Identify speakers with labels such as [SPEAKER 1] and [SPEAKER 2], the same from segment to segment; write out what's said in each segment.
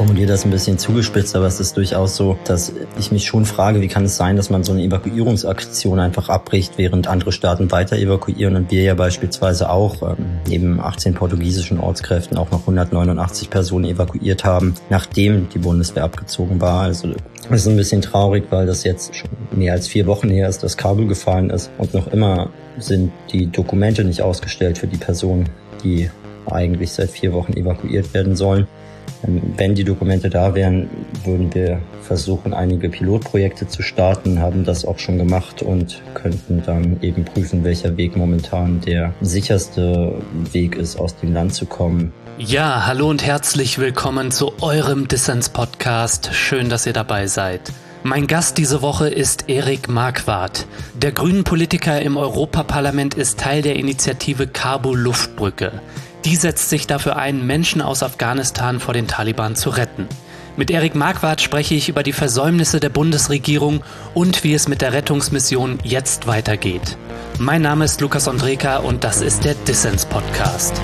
[SPEAKER 1] formuliere das ein bisschen zugespitzt, aber es ist durchaus so, dass ich mich schon frage, wie kann es sein, dass man so eine Evakuierungsaktion einfach abbricht, während andere Staaten weiter evakuieren und wir ja beispielsweise auch neben 18 portugiesischen Ortskräften auch noch 189 Personen evakuiert haben, nachdem die Bundeswehr abgezogen war. Also das ist ein bisschen traurig, weil das jetzt schon mehr als 4 Wochen her ist, dass Kabul gefallen ist und noch immer sind die Dokumente nicht ausgestellt für die Personen, die eigentlich seit 4 Wochen evakuiert werden sollen. Wenn die Dokumente da wären, würden wir versuchen, einige Pilotprojekte zu starten, haben das auch schon gemacht und könnten dann eben prüfen, welcher Weg momentan der sicherste Weg ist, aus dem Land zu kommen.
[SPEAKER 2] Ja, hallo und herzlich willkommen zu eurem Dissens-Podcast. Schön, dass ihr dabei seid. Mein Gast diese Woche ist Erik Marquardt. Der Grünen-Politiker im Europaparlament ist Teil der Initiative Kabul-Luftbrücke. Die setzt sich dafür ein, Menschen aus Afghanistan vor den Taliban zu retten. Mit Erik Marquardt spreche ich über die Versäumnisse der Bundesregierung und wie es mit der Rettungsmission jetzt weitergeht. Mein Name ist Lukas Ondreka und das ist der Dissens-Podcast.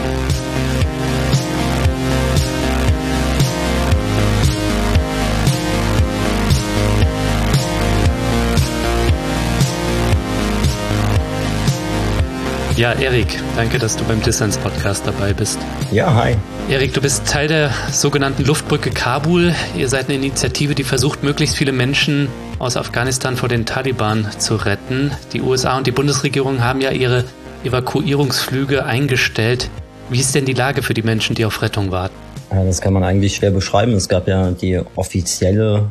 [SPEAKER 2] Ja, Erik, danke, dass du beim Dissens-Podcast dabei bist.
[SPEAKER 1] Ja, hi.
[SPEAKER 2] Erik, du bist Teil der sogenannten Luftbrücke Kabul. Ihr seid eine Initiative, die versucht, möglichst viele Menschen aus Afghanistan vor den Taliban zu retten. Die USA und die Bundesregierung haben ja ihre Evakuierungsflüge eingestellt. Wie ist denn die Lage für die Menschen, die auf Rettung warten?
[SPEAKER 1] Ja, das kann man eigentlich schwer beschreiben. Es gab ja die offizielle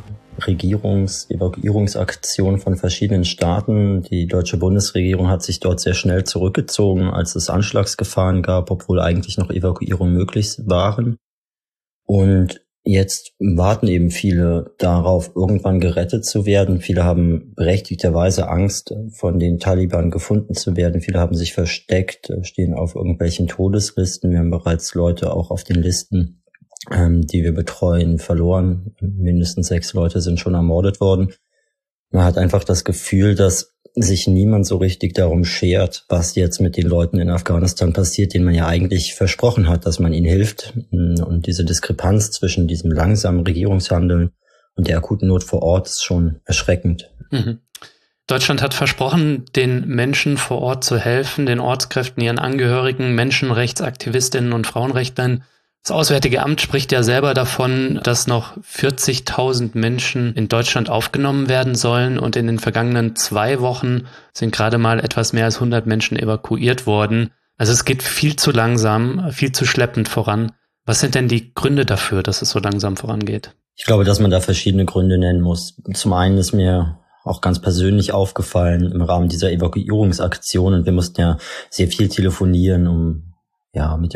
[SPEAKER 1] Evakuierungsaktion von verschiedenen Staaten. Die deutsche Bundesregierung hat sich dort sehr schnell zurückgezogen, als es Anschlagsgefahren gab, obwohl eigentlich noch Evakuierungen möglich waren. Und jetzt warten eben viele darauf, irgendwann gerettet zu werden. Viele haben berechtigterweise Angst, von den Taliban gefunden zu werden. Viele haben sich versteckt, stehen auf irgendwelchen Todeslisten. Wir haben bereits Leute auch auf den Listen, die wir betreuen, verloren. Mindestens 6 Leute sind schon ermordet worden. Man hat einfach das Gefühl, dass sich niemand so richtig darum schert, was jetzt mit den Leuten in Afghanistan passiert, denen man ja eigentlich versprochen hat, dass man ihnen hilft. Und diese Diskrepanz zwischen diesem langsamen Regierungshandeln und der akuten Not vor Ort ist schon erschreckend.
[SPEAKER 2] Mhm. Deutschland hat versprochen, den Menschen vor Ort zu helfen, den Ortskräften, ihren Angehörigen, Menschenrechtsaktivistinnen und Frauenrechtlern. Das Auswärtige Amt spricht ja selber davon, dass noch 40.000 Menschen in Deutschland aufgenommen werden sollen und in den vergangenen 2 Wochen sind gerade mal etwas mehr als 100 Menschen evakuiert worden. Also es geht viel zu langsam, viel zu schleppend voran. Was sind denn die Gründe dafür, dass es so langsam vorangeht?
[SPEAKER 1] Ich glaube, dass man da verschiedene Gründe nennen muss. Zum einen ist mir auch ganz persönlich aufgefallen im Rahmen dieser Evakuierungsaktion, und wir mussten ja sehr viel telefonieren, um mit dem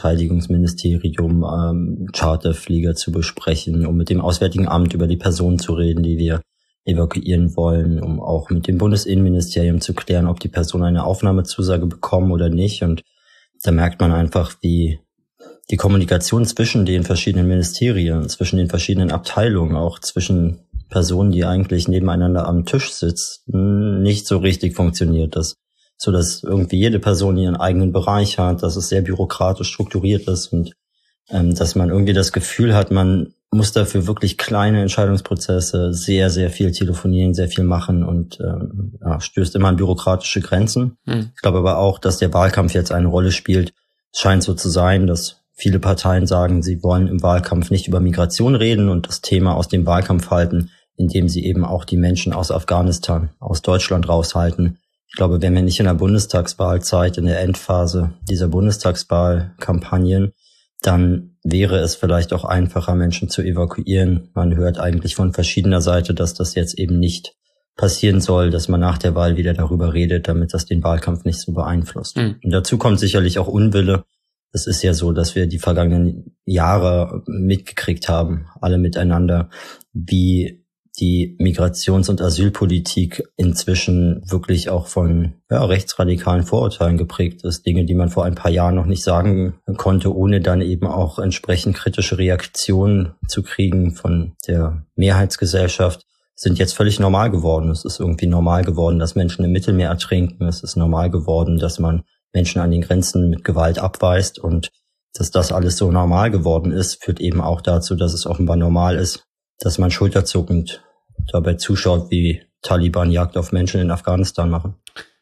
[SPEAKER 1] Bundesverteidigungsministerium Charterflieger zu besprechen, um mit dem Auswärtigen Amt über die Personen zu reden, die wir evakuieren wollen, um auch mit dem Bundesinnenministerium zu klären, ob die Personen eine Aufnahmezusage bekommen oder nicht. Und da merkt man einfach, wie die Kommunikation zwischen den verschiedenen Ministerien, zwischen den verschiedenen Abteilungen, auch zwischen Personen, die eigentlich nebeneinander am Tisch sitzen, nicht so richtig funktioniert. So dass irgendwie jede Person ihren eigenen Bereich hat, dass es sehr bürokratisch strukturiert ist und dass man irgendwie das Gefühl hat, man muss dafür wirklich kleine Entscheidungsprozesse sehr, sehr viel telefonieren, sehr viel machen und stößt immer an bürokratische Grenzen. Ich glaube aber auch, dass der Wahlkampf jetzt eine Rolle spielt. Es scheint so zu sein, dass viele Parteien sagen, sie wollen im Wahlkampf nicht über Migration reden und das Thema aus dem Wahlkampf halten, indem sie eben auch die Menschen aus Afghanistan, aus Deutschland raushalten. Ich glaube, wenn wir nicht in der Bundestagswahlzeit, in der Endphase dieser Bundestagswahlkampagnen, dann wäre es vielleicht auch einfacher, Menschen zu evakuieren. Man hört eigentlich von verschiedener Seite, dass das jetzt eben nicht passieren soll, dass man nach der Wahl wieder darüber redet, damit das den Wahlkampf nicht so beeinflusst. Und dazu kommt sicherlich auch Unwille. Es ist ja so, dass wir die vergangenen Jahre mitgekriegt haben, alle miteinander, wie die Migrations- und Asylpolitik inzwischen wirklich auch von rechtsradikalen Vorurteilen geprägt ist. Dinge, die man vor ein paar Jahren noch nicht sagen konnte, ohne dann eben auch entsprechend kritische Reaktionen zu kriegen von der Mehrheitsgesellschaft, sind jetzt völlig normal geworden. Es ist irgendwie normal geworden, dass Menschen im Mittelmeer ertrinken. Es ist normal geworden, dass man Menschen an den Grenzen mit Gewalt abweist. Und dass das alles so normal geworden ist, führt eben auch dazu, dass es offenbar normal ist, dass man schulterzuckend dabei zuschaut, wie Taliban Jagd auf Menschen in Afghanistan machen.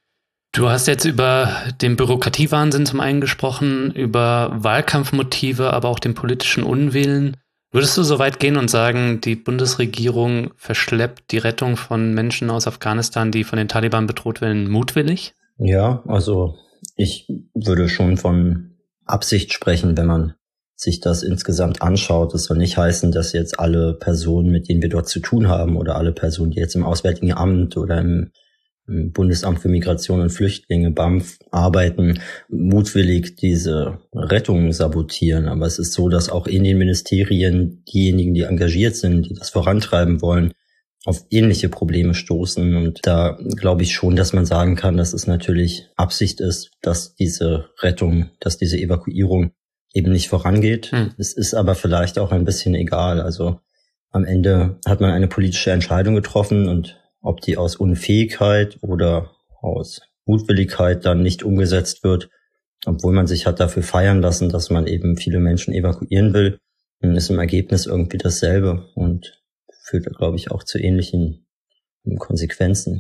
[SPEAKER 2] Du hast jetzt über den Bürokratiewahnsinn zum einen gesprochen, über Wahlkampfmotive, aber auch den politischen Unwillen. Würdest du so weit gehen und sagen, die Bundesregierung verschleppt die Rettung von Menschen aus Afghanistan, die von den Taliban bedroht werden, mutwillig?
[SPEAKER 1] Ja, also ich würde schon von Absicht sprechen, wenn man sich das insgesamt anschaut. Das soll nicht heißen, dass jetzt alle Personen, mit denen wir dort zu tun haben, oder alle Personen, die jetzt im Auswärtigen Amt oder im Bundesamt für Migration und Flüchtlinge, BAMF, arbeiten, mutwillig diese Rettung sabotieren. Aber es ist so, dass auch in den Ministerien diejenigen, die engagiert sind, die das vorantreiben wollen, auf ähnliche Probleme stoßen. Und da glaube ich schon, dass man sagen kann, dass es natürlich Absicht ist, dass diese Rettung, dass diese Evakuierung eben nicht vorangeht. Es ist aber vielleicht auch ein bisschen egal. Also am Ende hat man eine politische Entscheidung getroffen, und ob die aus Unfähigkeit oder aus Mutwilligkeit dann nicht umgesetzt wird, obwohl man sich hat dafür feiern lassen, dass man eben viele Menschen evakuieren will, dann ist im Ergebnis irgendwie dasselbe und führt, glaube ich, auch zu ähnlichen Konsequenzen.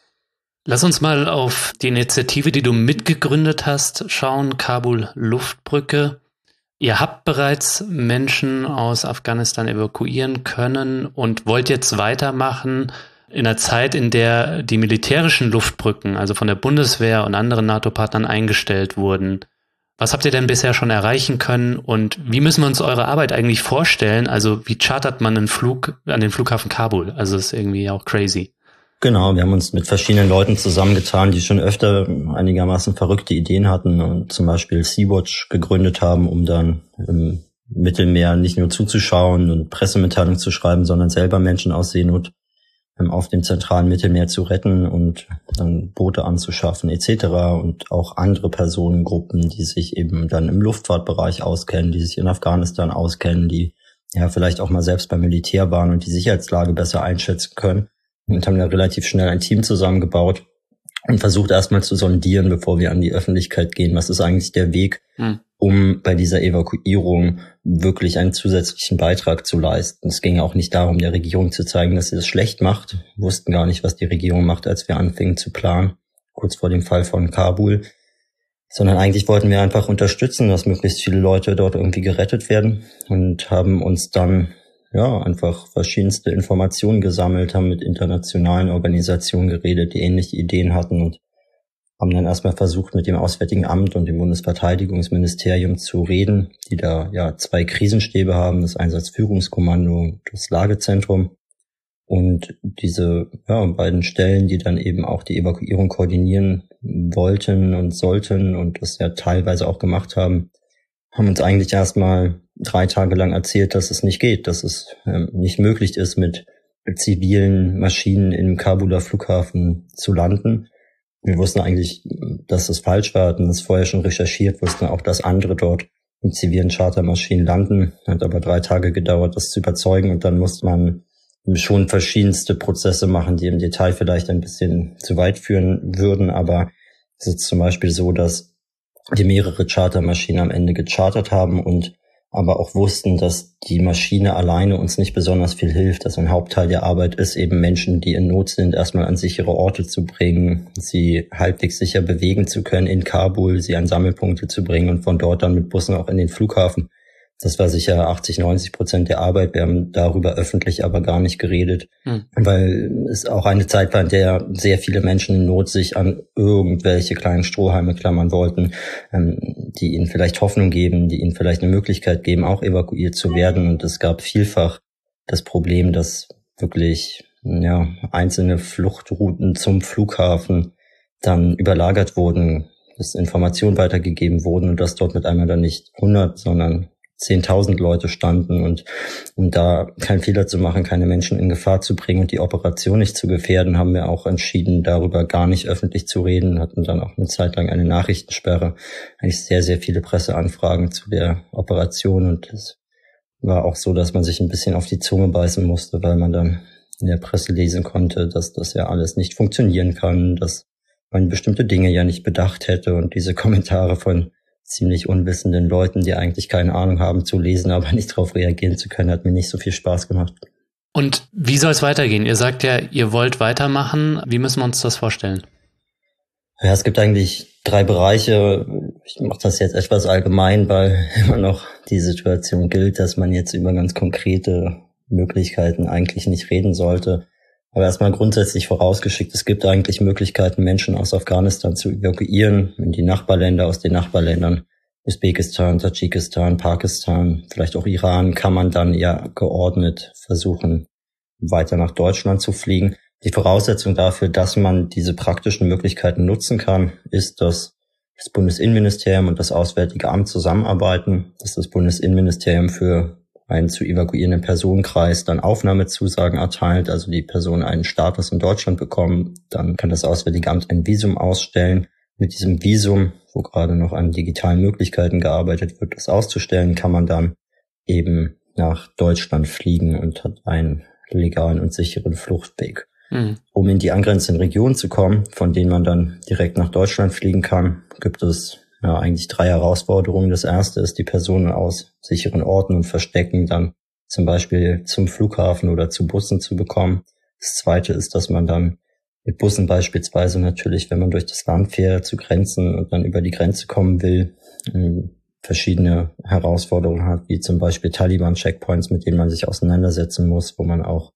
[SPEAKER 2] Lass uns mal auf die Initiative, die du mitgegründet hast, schauen, Kabul Luftbrücke. Ihr habt bereits Menschen aus Afghanistan evakuieren können und wollt jetzt weitermachen in einer Zeit, in der die militärischen Luftbrücken, also von der Bundeswehr und anderen NATO-Partnern, eingestellt wurden. Was habt ihr denn bisher schon erreichen können und wie müssen wir uns eure Arbeit eigentlich vorstellen? Also wie chartert man einen Flug an den Flughafen Kabul? Also das ist irgendwie auch crazy.
[SPEAKER 1] Genau, wir haben uns mit verschiedenen Leuten zusammengetan, die schon öfter einigermaßen verrückte Ideen hatten und zum Beispiel Sea-Watch gegründet haben, um dann im Mittelmeer nicht nur zuzuschauen und Pressemitteilungen zu schreiben, sondern selber Menschen aus Seenot auf dem zentralen Mittelmeer zu retten und dann Boote anzuschaffen etc. Und auch andere Personengruppen, die sich eben dann im Luftfahrtbereich auskennen, die sich in Afghanistan auskennen, die ja vielleicht auch mal selbst beim Militär waren und die Sicherheitslage besser einschätzen können. Und haben da relativ schnell ein Team zusammengebaut und versucht erstmal zu sondieren, bevor wir an die Öffentlichkeit gehen. Was ist eigentlich der Weg, um bei dieser Evakuierung wirklich einen zusätzlichen Beitrag zu leisten? Es ging auch nicht darum, der Regierung zu zeigen, dass sie das schlecht macht. Wir wussten gar nicht, was die Regierung macht, als wir anfingen zu planen, kurz vor dem Fall von Kabul. Sondern eigentlich wollten wir einfach unterstützen, dass möglichst viele Leute dort irgendwie gerettet werden und haben uns dann einfach verschiedenste Informationen gesammelt, haben mit internationalen Organisationen geredet, die ähnliche Ideen hatten und haben dann erstmal versucht, mit dem Auswärtigen Amt und dem Bundesverteidigungsministerium zu reden, die da 2 Krisenstäbe haben, das Einsatzführungskommando und das Lagezentrum. Und diese beiden Stellen, die dann eben auch die Evakuierung koordinieren wollten und sollten und das ja teilweise auch gemacht haben uns eigentlich erstmal 3 Tage lang erzählt, dass es nicht geht, dass es nicht möglich ist, mit zivilen Maschinen im Kabuler Flughafen zu landen. Wir wussten eigentlich, dass das falsch war, hatten das vorher schon recherchiert, wussten auch, dass andere dort mit zivilen Chartermaschinen landen. Hat aber 3 Tage gedauert, das zu überzeugen, und dann musste man schon verschiedenste Prozesse machen, die im Detail vielleicht ein bisschen zu weit führen würden, aber es ist zum Beispiel so, dass die mehrere Chartermaschinen am Ende gechartert haben und aber auch wussten, dass die Maschine alleine uns nicht besonders viel hilft. Also ein Hauptteil der Arbeit ist eben, Menschen, die in Not sind, erstmal an sichere Orte zu bringen, sie halbwegs sicher bewegen zu können in Kabul, sie an Sammelpunkte zu bringen und von dort dann mit Bussen auch in den Flughafen. Das war sicher 80-90% der Arbeit. Wir haben darüber öffentlich aber gar nicht geredet, weil es auch eine Zeit war, in der sehr viele Menschen in Not sich an irgendwelche kleinen Strohhalme klammern wollten, die ihnen vielleicht Hoffnung geben, die ihnen vielleicht eine Möglichkeit geben, auch evakuiert zu werden. Und es gab vielfach das Problem, dass wirklich einzelne Fluchtrouten zum Flughafen dann überlagert wurden, dass Informationen weitergegeben wurden und dass dort mit einmal dann nicht 100, sondern 10.000 Leute standen, und um da keinen Fehler zu machen, keine Menschen in Gefahr zu bringen und die Operation nicht zu gefährden, haben wir auch entschieden, darüber gar nicht öffentlich zu reden, hatten dann auch eine Zeit lang eine Nachrichtensperre, eigentlich sehr, sehr viele Presseanfragen zu der Operation, und es war auch so, dass man sich ein bisschen auf die Zunge beißen musste, weil man dann in der Presse lesen konnte, dass das ja alles nicht funktionieren kann, dass man bestimmte Dinge ja nicht bedacht hätte, und diese Kommentare von ziemlich unwissenden Leuten, die eigentlich keine Ahnung haben, zu lesen, aber nicht darauf reagieren zu können, hat mir nicht so viel Spaß gemacht.
[SPEAKER 2] Und wie soll es weitergehen? Ihr sagt ja, ihr wollt weitermachen. Wie müssen wir uns das vorstellen?
[SPEAKER 1] Ja, es gibt eigentlich 3 Bereiche. Ich mache das jetzt etwas allgemein, weil immer noch die Situation gilt, dass man jetzt über ganz konkrete Möglichkeiten eigentlich nicht reden sollte. Aber erstmal grundsätzlich vorausgeschickt, es gibt eigentlich Möglichkeiten, Menschen aus Afghanistan zu evakuieren in die Nachbarländer, aus den Nachbarländern. Usbekistan, Tadschikistan, Pakistan, vielleicht auch Iran, kann man dann ja geordnet versuchen, weiter nach Deutschland zu fliegen. Die Voraussetzung dafür, dass man diese praktischen Möglichkeiten nutzen kann, ist, dass das Bundesinnenministerium und das Auswärtige Amt zusammenarbeiten, dass das Bundesinnenministerium für einen zu evakuierenden Personenkreis dann Aufnahmezusagen erteilt, also die Person einen Status in Deutschland bekommen. Dann kann das Auswärtige Amt ein Visum ausstellen. Mit diesem Visum, wo gerade noch an digitalen Möglichkeiten gearbeitet wird, das auszustellen, kann man dann eben nach Deutschland fliegen und hat einen legalen und sicheren Fluchtweg. Um in die angrenzenden Regionen zu kommen, von denen man dann direkt nach Deutschland fliegen kann, gibt es eigentlich 3 Herausforderungen. Das erste ist, die Personen aus sicheren Orten und Verstecken dann zum Beispiel zum Flughafen oder zu Bussen zu bekommen. Das zweite ist, dass man dann mit Bussen beispielsweise natürlich, wenn man durch das Land fährt, zu Grenzen und dann über die Grenze kommen will, verschiedene Herausforderungen hat, wie zum Beispiel Taliban-Checkpoints, mit denen man sich auseinandersetzen muss, wo man auch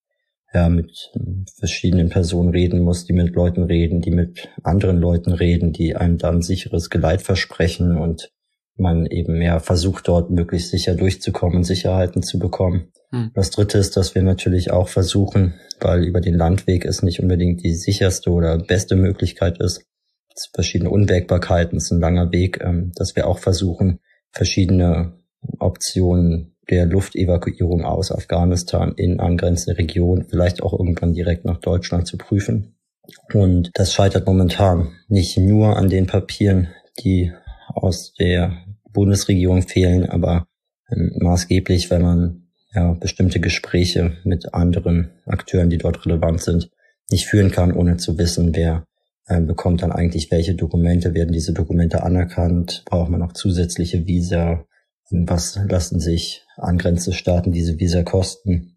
[SPEAKER 1] mit verschiedenen Personen reden muss, die mit Leuten reden, die mit anderen Leuten reden, die einem dann sicheres Geleit versprechen und man eben versucht, dort möglichst sicher durchzukommen und Sicherheiten zu bekommen. Das dritte ist, dass wir natürlich auch versuchen, weil über den Landweg es nicht unbedingt die sicherste oder beste Möglichkeit ist, es verschiedene Unwägbarkeiten, es ist ein langer Weg, dass wir auch versuchen, verschiedene Optionen der Luftevakuierung aus Afghanistan in angrenzende Regionen, vielleicht auch irgendwann direkt nach Deutschland zu prüfen. Und das scheitert momentan nicht nur an den Papieren, die aus der Bundesregierung fehlen, aber maßgeblich, wenn man bestimmte Gespräche mit anderen Akteuren, die dort relevant sind, nicht führen kann, ohne zu wissen, wer bekommt dann eigentlich welche Dokumente, werden diese Dokumente anerkannt, braucht man auch zusätzliche Visa, was lassen sich angrenzende Staaten diese Visa kosten.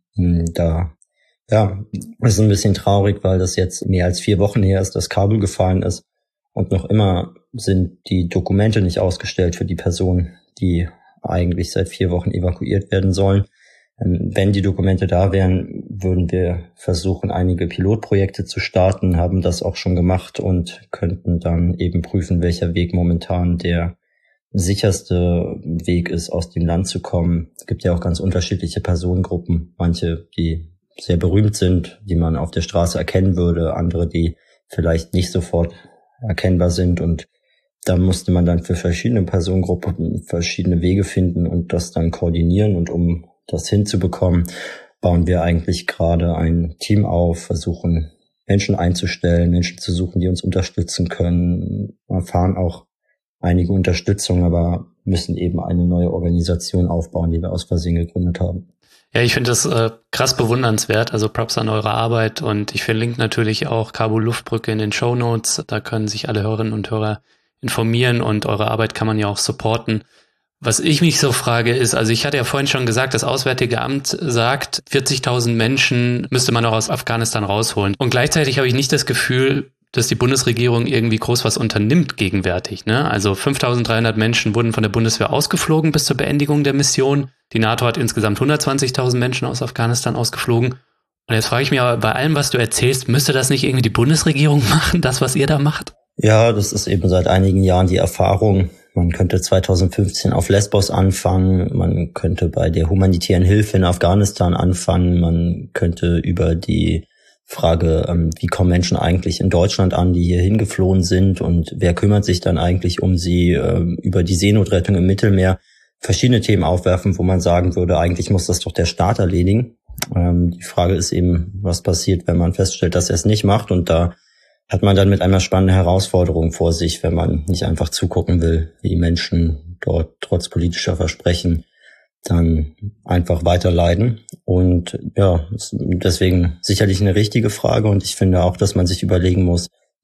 [SPEAKER 1] Ist ein bisschen traurig, weil das jetzt mehr als 4 Wochen her ist, dass Kabul gefallen ist und noch immer sind die Dokumente nicht ausgestellt für die Personen, die eigentlich seit 4 Wochen evakuiert werden sollen. Wenn die Dokumente da wären, würden wir versuchen, einige Pilotprojekte zu starten, haben das auch schon gemacht und könnten dann eben prüfen, welcher Weg momentan der sicherste Weg ist, aus dem Land zu kommen. Es gibt ja auch ganz unterschiedliche Personengruppen, manche, die sehr berühmt sind, die man auf der Straße erkennen würde, andere, die vielleicht nicht sofort erkennbar sind, und da musste man dann für verschiedene Personengruppen verschiedene Wege finden und das dann koordinieren, und um das hinzubekommen, bauen wir eigentlich gerade ein Team auf, versuchen Menschen einzustellen, Menschen zu suchen, die uns unterstützen können, erfahren auch einige Unterstützung, aber müssen eben eine neue Organisation aufbauen, die wir aus Versehen gegründet haben.
[SPEAKER 2] Ja, ich finde das krass bewundernswert, also Props an eure Arbeit, und ich verlinke natürlich auch Kabul Luftbrücke in den Shownotes, da können sich alle Hörerinnen und Hörer informieren und eure Arbeit kann man ja auch supporten. Was ich mich so frage ist, also ich hatte ja vorhin schon gesagt, das Auswärtige Amt sagt, 40.000 Menschen müsste man auch aus Afghanistan rausholen, und gleichzeitig habe ich nicht das Gefühl, dass die Bundesregierung irgendwie groß was unternimmt gegenwärtig, ne? Also 5.300 Menschen wurden von der Bundeswehr ausgeflogen bis zur Beendigung der Mission. Die NATO hat insgesamt 120.000 Menschen aus Afghanistan ausgeflogen. Und jetzt frage ich mich aber, bei allem, was du erzählst, müsste das nicht irgendwie die Bundesregierung machen, das, was ihr da macht?
[SPEAKER 1] Ja, das ist eben seit einigen Jahren die Erfahrung. Man könnte 2015 auf Lesbos anfangen, man könnte bei der humanitären Hilfe in Afghanistan anfangen, man könnte über die Frage, wie kommen Menschen eigentlich in Deutschland an, die hier hingeflohen sind, und wer kümmert sich dann eigentlich um sie, über die Seenotrettung im Mittelmeer, verschiedene Themen aufwerfen, wo man sagen würde, eigentlich muss das doch der Staat erledigen. Die Frage ist eben, was passiert, wenn man feststellt, dass er es nicht macht, und da hat man dann mit einer spannenden Herausforderung vor sich, wenn man nicht einfach zugucken will, wie Menschen dort trotz politischer Versprechen dann einfach weiter leiden. Und ja, deswegen sicherlich eine richtige Frage, und ich finde auch, dass man sich überlegen muss,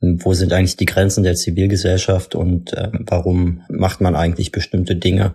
[SPEAKER 1] wo sind eigentlich die Grenzen der Zivilgesellschaft und warum macht man eigentlich bestimmte Dinge.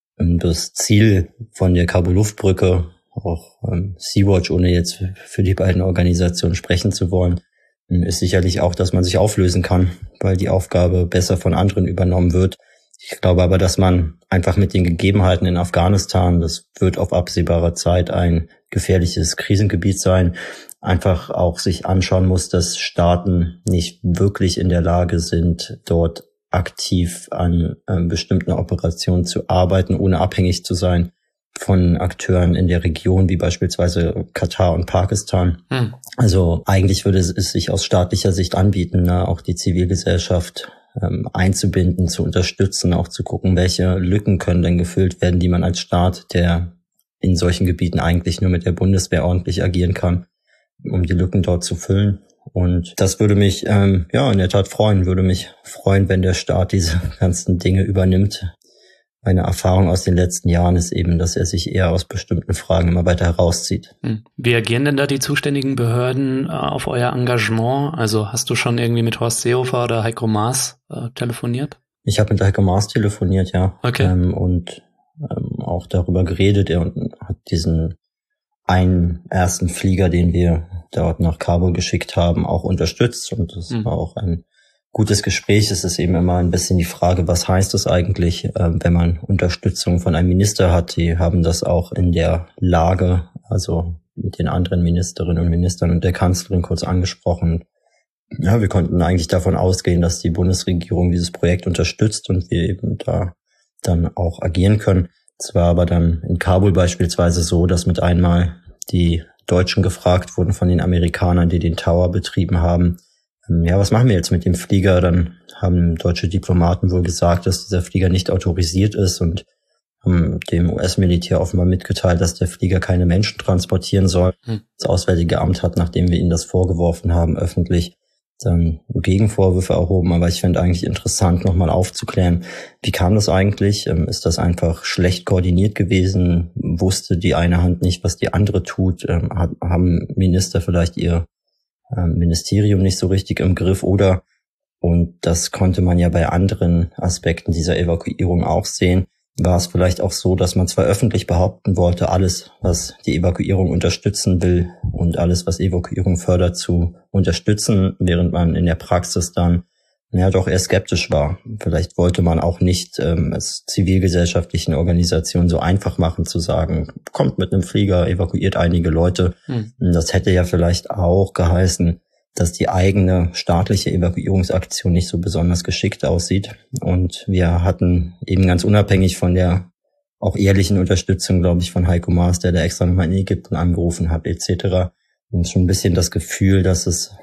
[SPEAKER 1] Das Ziel von der Kabul-Luftbrücke, auch Sea-Watch, ohne jetzt für die beiden Organisationen sprechen zu wollen, ist sicherlich auch, dass man sich auflösen kann, weil die Aufgabe besser von anderen übernommen wird. Ich glaube aber, dass man einfach mit den Gegebenheiten in Afghanistan, das wird auf absehbare Zeit ein gefährliches Krisengebiet sein, einfach auch sich anschauen muss, dass Staaten nicht wirklich in der Lage sind, dort aktiv an bestimmten Operationen zu arbeiten, ohne abhängig zu sein von Akteuren in der Region, wie beispielsweise Katar und Pakistan. Also eigentlich würde es sich aus staatlicher Sicht anbieten, auch die Zivilgesellschaft einzubinden, zu unterstützen, auch zu gucken, welche Lücken können denn gefüllt werden, die man als Staat, der in solchen Gebieten eigentlich nur mit der Bundeswehr ordentlich agieren kann, um die Lücken dort zu füllen. Und das würde mich in der Tat freuen, wenn der Staat diese ganzen Dinge übernimmt. Meine Erfahrung aus den letzten Jahren ist eben, dass er sich eher aus bestimmten Fragen immer weiter herauszieht.
[SPEAKER 2] Wie reagieren denn da die zuständigen Behörden auf euer Engagement? Also hast du schon irgendwie mit Horst Seehofer oder Heiko Maas telefoniert?
[SPEAKER 1] Ich habe mit Heiko Maas telefoniert, ja.
[SPEAKER 2] Okay.
[SPEAKER 1] Und auch darüber geredet. Er hat diesen einen ersten Flieger, den wir dort nach Kabul geschickt haben, auch unterstützt. Und das war auch ein gutes Gespräch. Es ist eben immer ein bisschen die Frage, was heißt das eigentlich, wenn man Unterstützung von einem Minister hat. Die haben das auch in der Lage, also mit den anderen Ministerinnen und Ministern und der Kanzlerin kurz angesprochen. Ja, wir konnten eigentlich davon ausgehen, dass die Bundesregierung dieses Projekt unterstützt und wir eben da dann auch agieren können. Es war aber dann in Kabul beispielsweise so, dass mit einmal die Deutschen gefragt wurden von den Amerikanern, die den Tower betrieben haben, ja, was machen wir jetzt mit dem Flieger? Dann haben deutsche Diplomaten wohl gesagt, dass dieser Flieger nicht autorisiert ist und haben dem US-Militär offenbar mitgeteilt, dass der Flieger keine Menschen transportieren soll. Das Auswärtige Amt hat, nachdem wir ihnen das vorgeworfen haben, öffentlich dann Gegenvorwürfe erhoben. Aber ich fände eigentlich interessant, nochmal aufzuklären, wie kam das eigentlich? Ist das einfach schlecht koordiniert gewesen? Wusste die eine Hand nicht, was die andere tut? Haben Minister vielleicht ihr Ministerium nicht so richtig im Griff oder, und das konnte man ja bei anderen Aspekten dieser Evakuierung auch sehen, war es vielleicht auch so, dass man zwar öffentlich behaupten wollte, alles, was die Evakuierung unterstützen will und alles, was Evakuierung fördert, zu unterstützen, während man in der Praxis dann doch eher skeptisch war. Vielleicht wollte man auch nicht es zivilgesellschaftlichen Organisationen so einfach machen, zu sagen, kommt mit einem Flieger, evakuiert einige Leute. Das hätte ja vielleicht auch geheißen, dass die eigene staatliche Evakuierungsaktion nicht so besonders geschickt aussieht. Und wir hatten eben ganz unabhängig von der auch ehrlichen Unterstützung, glaube ich, von Heiko Maas, der da extra nochmal in Ägypten angerufen hat, etc. Und schon ein bisschen das Gefühl, dass es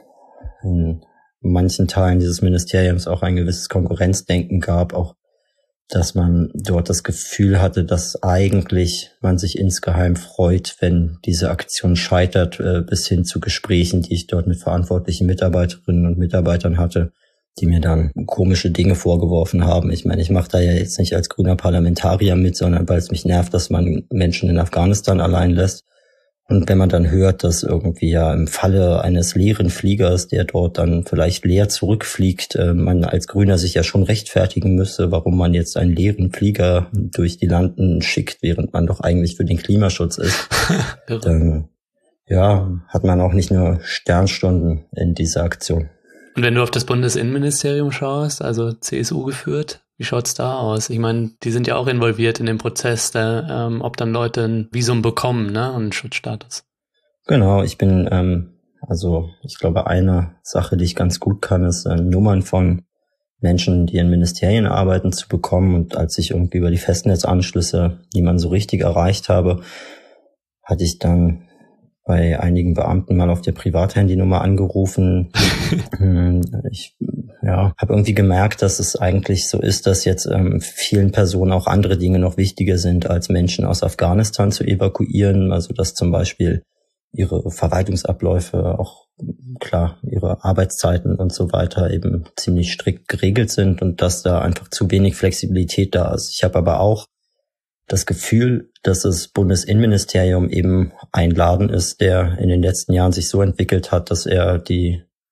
[SPEAKER 1] in manchen Teilen dieses Ministeriums auch ein gewisses Konkurrenzdenken gab, auch dass man dort das Gefühl hatte, dass eigentlich man sich insgeheim freut, wenn diese Aktion scheitert, bis hin zu Gesprächen, die ich dort mit verantwortlichen Mitarbeiterinnen und Mitarbeitern hatte, die mir dann komische Dinge vorgeworfen haben. Ich meine, ich mache da ja jetzt nicht als grüner Parlamentarier mit, sondern weil es mich nervt, dass man Menschen in Afghanistan allein lässt. Und wenn man dann hört, dass irgendwie ja im Falle eines leeren Fliegers, der dort dann vielleicht leer zurückfliegt, man als Grüner sich ja schon rechtfertigen müsse, warum man jetzt einen leeren Flieger durch die Landen schickt, während man doch eigentlich für den Klimaschutz ist, dann hat man auch nicht nur Sternstunden in dieser Aktion.
[SPEAKER 2] Und wenn du auf das Bundesinnenministerium schaust, also CSU geführt, wie schaut's da aus? Ich meine, die sind ja auch involviert in den Prozess, ob dann Leute ein Visum bekommen, ne, und einen Schutzstatus.
[SPEAKER 1] Genau, ich bin, ich glaube, eine Sache, die ich ganz gut kann, ist Nummern von Menschen, die in Ministerien arbeiten, zu bekommen. Und als ich irgendwie über die Festnetzanschlüsse niemanden so richtig erreicht habe, hatte ich dann bei einigen Beamten mal auf der Privathandynummer angerufen. Ich habe irgendwie gemerkt, dass es eigentlich so ist, dass jetzt vielen Personen auch andere Dinge noch wichtiger sind, als Menschen aus Afghanistan zu evakuieren. Also dass zum Beispiel ihre Verwaltungsabläufe, auch klar ihre Arbeitszeiten und so weiter eben ziemlich strikt geregelt sind und dass da einfach zu wenig Flexibilität da ist. Ich habe aber auch das Gefühl, dass das Bundesinnenministerium eben ein Laden ist, der in den letzten Jahren sich so entwickelt hat, dass er die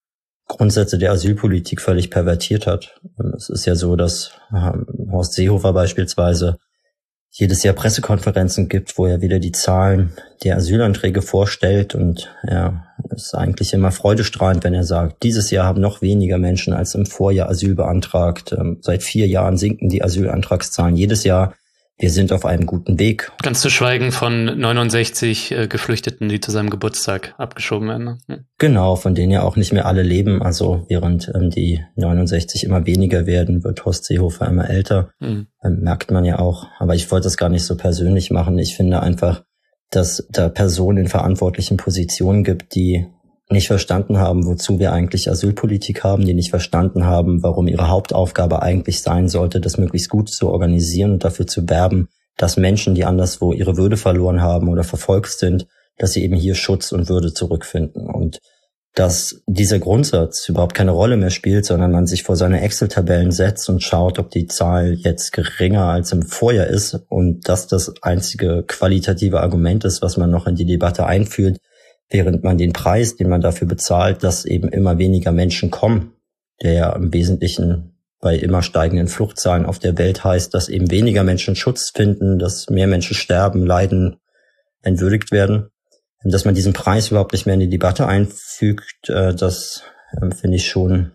[SPEAKER 1] Grundsätze der Asylpolitik völlig pervertiert hat. Es ist ja so, dass Horst Seehofer beispielsweise jedes Jahr Pressekonferenzen gibt, wo er wieder die Zahlen der Asylanträge vorstellt, und er ist eigentlich immer freudestrahlend, wenn er sagt, dieses Jahr haben noch weniger Menschen als im Vorjahr Asyl beantragt. Seit 4 Jahren sinken die Asylantragszahlen jedes Jahr. Wir sind auf einem guten Weg.
[SPEAKER 2] Ganz zu schweigen von 69 Geflüchteten, die zu seinem Geburtstag abgeschoben werden. Ne?
[SPEAKER 1] Genau, von denen ja auch nicht mehr alle leben. Also während die 69 immer weniger werden, wird Horst Seehofer immer älter. Merkt man ja auch. Aber ich wollte das gar nicht so persönlich machen. Ich finde einfach, dass da Personen in verantwortlichen Positionen gibt, die nicht verstanden haben, wozu wir eigentlich Asylpolitik haben, die nicht verstanden haben, warum ihre Hauptaufgabe eigentlich sein sollte, das möglichst gut zu organisieren und dafür zu werben, dass Menschen, die anderswo ihre Würde verloren haben oder verfolgt sind, dass sie eben hier Schutz und Würde zurückfinden. Und dass dieser Grundsatz überhaupt keine Rolle mehr spielt, sondern man sich vor seine Excel-Tabellen setzt und schaut, ob die Zahl jetzt geringer als im Vorjahr ist und dass das einzige qualitative Argument ist, was man noch in die Debatte einführt, während man den Preis, den man dafür bezahlt, dass eben immer weniger Menschen kommen, der ja im Wesentlichen bei immer steigenden Fluchtzahlen auf der Welt heißt, dass eben weniger Menschen Schutz finden, dass mehr Menschen sterben, leiden, entwürdigt werden. Dass man diesen Preis überhaupt nicht mehr in die Debatte einfügt, das finde ich schon,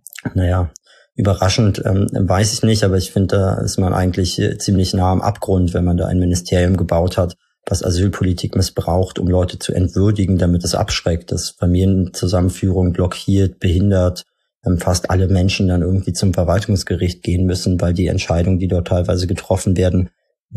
[SPEAKER 1] überraschend, weiß ich nicht, aber ich finde, da ist man eigentlich ziemlich nah am Abgrund, wenn man da ein Ministerium gebaut hat, was Asylpolitik missbraucht, um Leute zu entwürdigen, damit es abschreckt, dass Familienzusammenführung blockiert, behindert, fast alle Menschen dann irgendwie zum Verwaltungsgericht gehen müssen, weil die Entscheidungen, die dort teilweise getroffen werden,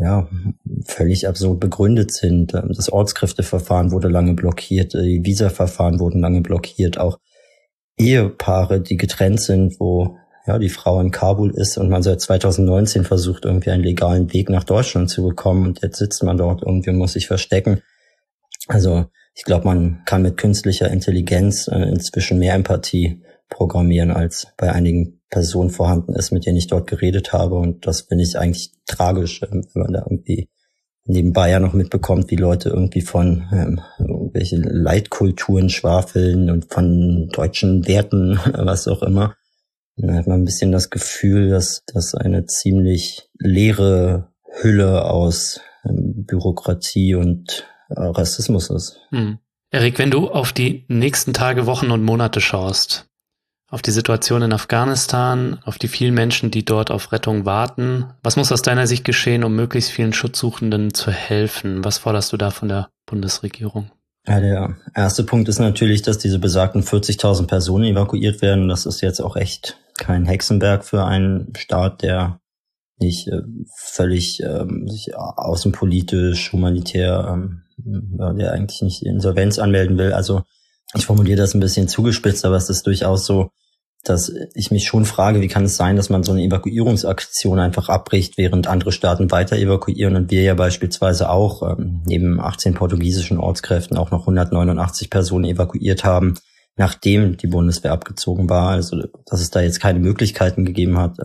[SPEAKER 1] völlig absurd begründet sind. Das Ortskräfteverfahren wurde lange blockiert, die Visaverfahren wurden lange blockiert, auch Ehepaare, die getrennt sind, wo die Frau in Kabul ist und man seit 2019 versucht, irgendwie einen legalen Weg nach Deutschland zu bekommen, und jetzt sitzt man dort irgendwie und muss sich verstecken. Also ich glaube, man kann mit künstlicher Intelligenz inzwischen mehr Empathie programmieren, als bei einigen Personen vorhanden ist, mit denen ich dort geredet habe, und das finde ich eigentlich tragisch, wenn man da irgendwie nebenbei ja noch mitbekommt, wie Leute irgendwie von irgendwelche Leitkulturen schwafeln und von deutschen Werten, was auch immer. Dann hat man ein bisschen das Gefühl, dass das eine ziemlich leere Hülle aus Bürokratie und Rassismus ist.
[SPEAKER 2] Erik, wenn du auf die nächsten Tage, Wochen und Monate schaust, auf die Situation in Afghanistan, auf die vielen Menschen, die dort auf Rettung warten, was muss aus deiner Sicht geschehen, um möglichst vielen Schutzsuchenden zu helfen? Was forderst du da von der Bundesregierung?
[SPEAKER 1] Ja, der erste Punkt ist natürlich, dass diese besagten 40.000 Personen evakuiert werden. Das ist jetzt auch echt kein Hexenwerk für einen Staat, der nicht völlig sich außenpolitisch, humanitär, der eigentlich nicht Insolvenz anmelden will. Also ich formuliere das ein bisschen zugespitzt, aber es ist durchaus so, dass ich mich schon frage, wie kann es sein, dass man so eine Evakuierungsaktion einfach abbricht, während andere Staaten weiter evakuieren und wir ja beispielsweise auch neben 18 portugiesischen Ortskräften auch noch 189 Personen evakuiert haben, nachdem die Bundeswehr abgezogen war. Also dass es da jetzt keine Möglichkeiten gegeben hat,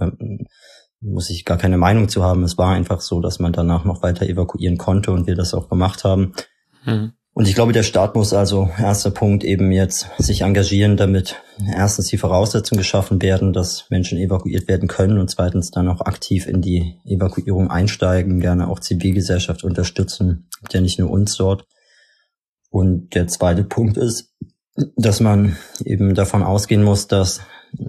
[SPEAKER 1] muss ich gar keine Meinung zu haben. Es war einfach so, dass man danach noch weiter evakuieren konnte und wir das auch gemacht haben. Und ich glaube, der Staat muss also, erster Punkt, eben jetzt sich engagieren, damit erstens die Voraussetzungen geschaffen werden, dass Menschen evakuiert werden können, und zweitens dann auch aktiv in die Evakuierung einsteigen, gerne auch Zivilgesellschaft unterstützen. Es gibt ja nicht nur uns dort. Und der zweite Punkt ist, dass man eben davon ausgehen muss, dass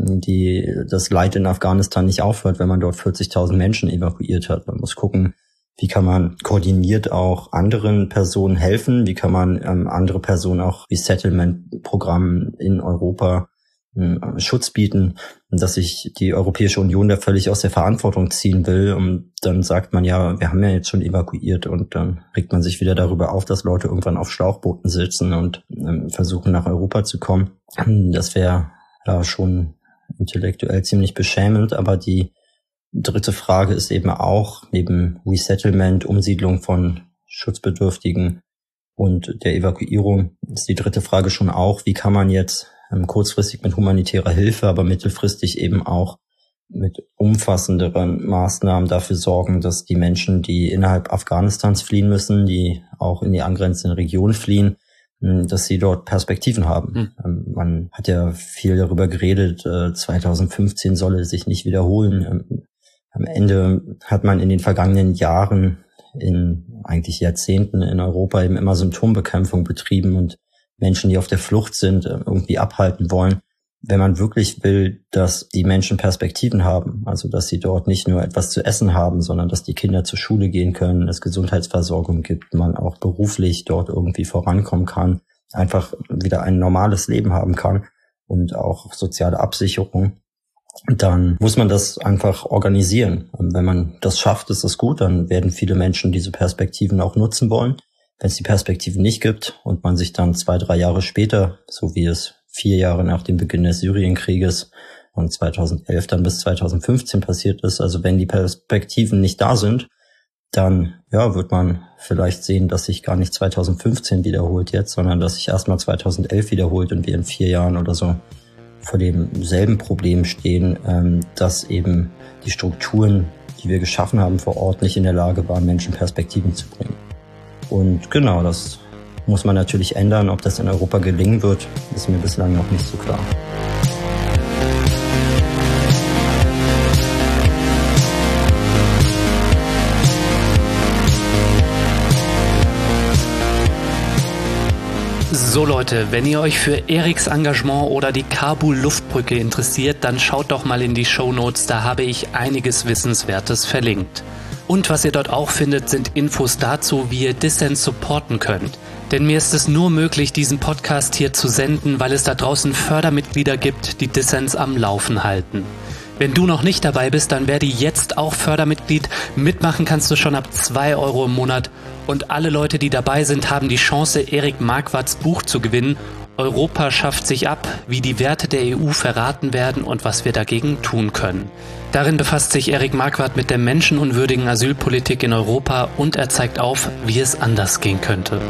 [SPEAKER 1] das Leid in Afghanistan nicht aufhört, wenn man dort 40.000 Menschen evakuiert hat. Man muss gucken, wie kann man koordiniert auch anderen Personen helfen? Wie kann man andere Personen auch Resettlement-Programmen in Europa Schutz bieten? Und dass sich die Europäische Union da völlig aus der Verantwortung ziehen will. Und dann sagt man, ja, wir haben ja jetzt schon evakuiert, und dann regt man sich wieder darüber auf, dass Leute irgendwann auf Schlauchbooten sitzen und versuchen, nach Europa zu kommen. Das wäre ja schon intellektuell ziemlich beschämend, aber die dritte Frage ist eben auch, neben Resettlement, Umsiedlung von Schutzbedürftigen und der Evakuierung, ist die dritte Frage schon auch, wie kann man jetzt kurzfristig mit humanitärer Hilfe, aber mittelfristig eben auch mit umfassenderen Maßnahmen dafür sorgen, dass die Menschen, die innerhalb Afghanistans fliehen müssen, die auch in die angrenzenden Regionen fliehen, dass sie dort Perspektiven haben. Man hat ja viel darüber geredet, 2015 solle sich nicht wiederholen. Am Ende hat man in den vergangenen Jahren, in eigentlich Jahrzehnten in Europa eben immer Symptombekämpfung betrieben und Menschen, die auf der Flucht sind, irgendwie abhalten wollen. Wenn man wirklich will, dass die Menschen Perspektiven haben, also dass sie dort nicht nur etwas zu essen haben, sondern dass die Kinder zur Schule gehen können, es Gesundheitsversorgung gibt, man auch beruflich dort irgendwie vorankommen kann, einfach wieder ein normales Leben haben kann und auch soziale Absicherung, dann muss man das einfach organisieren. Und wenn man das schafft, ist das gut, dann werden viele Menschen diese Perspektiven auch nutzen wollen. Wenn es die Perspektiven nicht gibt und man sich dann 2-3 Jahre später, so wie es 4 Jahre nach dem Beginn des Syrienkrieges und 2011 dann bis 2015 passiert ist, also wenn die Perspektiven nicht da sind, dann wird man vielleicht sehen, dass sich gar nicht 2015 wiederholt jetzt, sondern dass sich erstmal 2011 wiederholt und wir in 4 Jahren oder so vor demselben Problem stehen, dass eben die Strukturen, die wir geschaffen haben vor Ort, nicht in der Lage waren, Menschen Perspektiven zu bringen. Und genau, das muss man natürlich ändern. Ob das in Europa gelingen wird, ist mir bislang noch nicht so klar.
[SPEAKER 2] So Leute, wenn ihr euch für Eriks Engagement oder die Kabul-Luftbrücke interessiert, dann schaut doch mal in die Shownotes, da habe ich einiges Wissenswertes verlinkt. Und was ihr dort auch findet, sind Infos dazu, wie ihr Dissens supporten könnt. Denn mir ist es nur möglich, diesen Podcast hier zu senden, weil es da draußen Fördermitglieder gibt, die Dissens am Laufen halten. Wenn du noch nicht dabei bist, dann werde jetzt auch Fördermitglied. Mitmachen kannst du schon ab 2 € im Monat. Und alle Leute, die dabei sind, haben die Chance, Erik Marquardts Buch zu gewinnen. Europa schafft sich ab, wie die Werte der EU verraten werden und was wir dagegen tun können. Darin befasst sich Erik Marquardt mit der menschenunwürdigen Asylpolitik in Europa und er zeigt auf, wie es anders gehen könnte.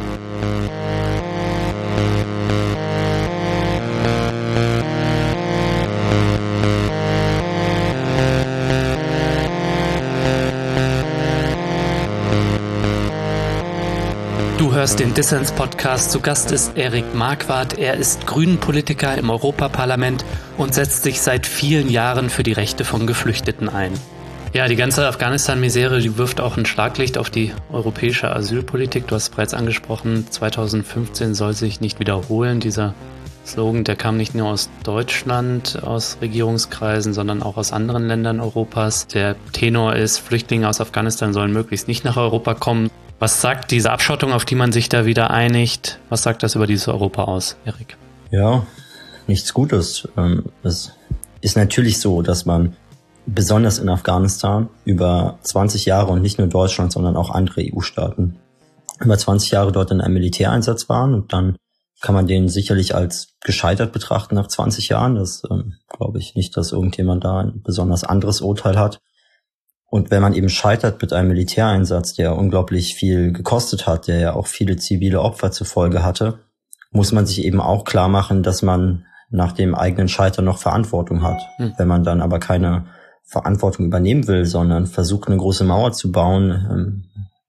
[SPEAKER 2] Du hörst den Dissens-Podcast. Zu Gast ist Erik Marquardt. Er ist Grünen-Politiker im Europaparlament und setzt sich seit vielen Jahren für die Rechte von Geflüchteten ein. Ja, die ganze Afghanistan-Misere, die wirft auch ein Schlaglicht auf die europäische Asylpolitik. Du hast es bereits angesprochen, 2015 soll sich nicht wiederholen. Dieser Slogan, der kam nicht nur aus Deutschland, aus Regierungskreisen, sondern auch aus anderen Ländern Europas. Der Tenor ist, Flüchtlinge aus Afghanistan sollen möglichst nicht nach Europa kommen. Was sagt diese Abschottung, auf die man sich da wieder einigt? Was sagt das über dieses Europa aus, Erik?
[SPEAKER 1] Ja, nichts Gutes. Es ist natürlich so, dass man besonders in Afghanistan über 20 Jahre und nicht nur Deutschland, sondern auch andere EU-Staaten über 20 Jahre dort in einem Militäreinsatz waren und dann kann man den sicherlich als gescheitert betrachten nach 20 Jahren. Das glaube ich nicht, dass irgendjemand da ein besonders anderes Urteil hat. Und wenn man eben scheitert mit einem Militäreinsatz, der unglaublich viel gekostet hat, der ja auch viele zivile Opfer zur Folge hatte, muss man sich eben auch klar machen, dass man nach dem eigenen Scheitern noch Verantwortung hat. Wenn man dann aber keine Verantwortung übernehmen will, sondern versucht, eine große Mauer zu bauen,